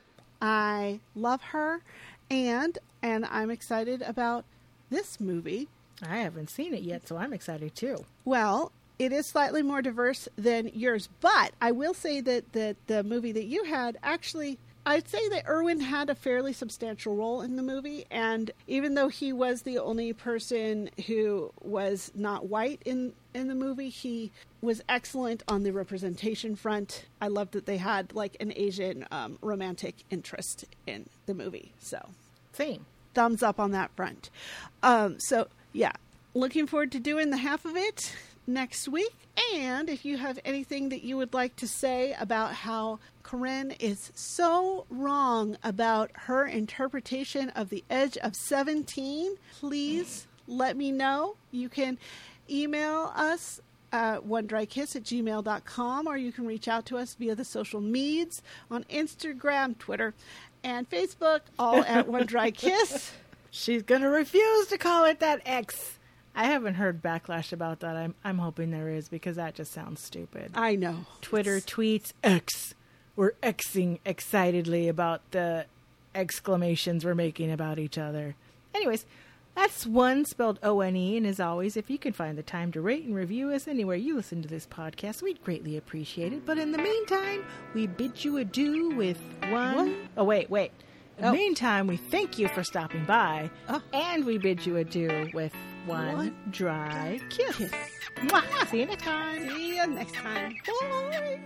I love her, and and I'm excited about this movie. I haven't seen it yet, so I'm excited too. Well, it is slightly more diverse than yours, but I will say that, that the movie that you had actually... I'd say that Erwin had a fairly substantial role in the movie, and even though he was the only person who was not white in, in the movie, he was excellent on the representation front. I loved that they had like an Asian um, romantic interest in the movie. So, same. Thumbs up on that front. Um, so, yeah, looking forward to doing the half of it next week. And if you have anything that you would like to say about how Corinne is so wrong about her interpretation of The Edge of seventeen, please let me know. You can email us at one dry kiss at gmail dot com, or you can reach out to us via the social medias on Instagram, Twitter, and Facebook, all at One Dry Kiss. She's going to refuse to call it that X. I haven't heard backlash about that. I'm I'm hoping there is, because that just sounds stupid. I know. Twitter it's... tweets X. We're Xing excitedly about the exclamations we're making about each other. Anyways, that's one spelled O N E, and as always, if you can find the time to rate and review us anywhere you listen to this podcast, we'd greatly appreciate it. But in the meantime, we bid you adieu with one... What? Oh, wait, wait. In the oh. meantime, we thank you for stopping by, oh. and we bid you adieu with one, one dry kiss. kiss. Mwah. See you next time. See you next time. Bye.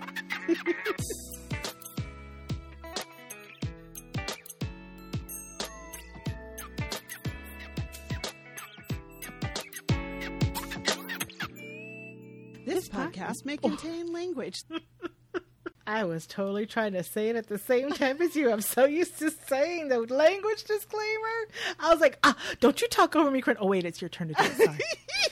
This podcast may contain oh. language. I was totally trying to say it at the same time as you. I'm so used to saying the language disclaimer. I was like, ah, don't you talk over me, Corinne. Oh, wait, it's your turn to do it. Sorry.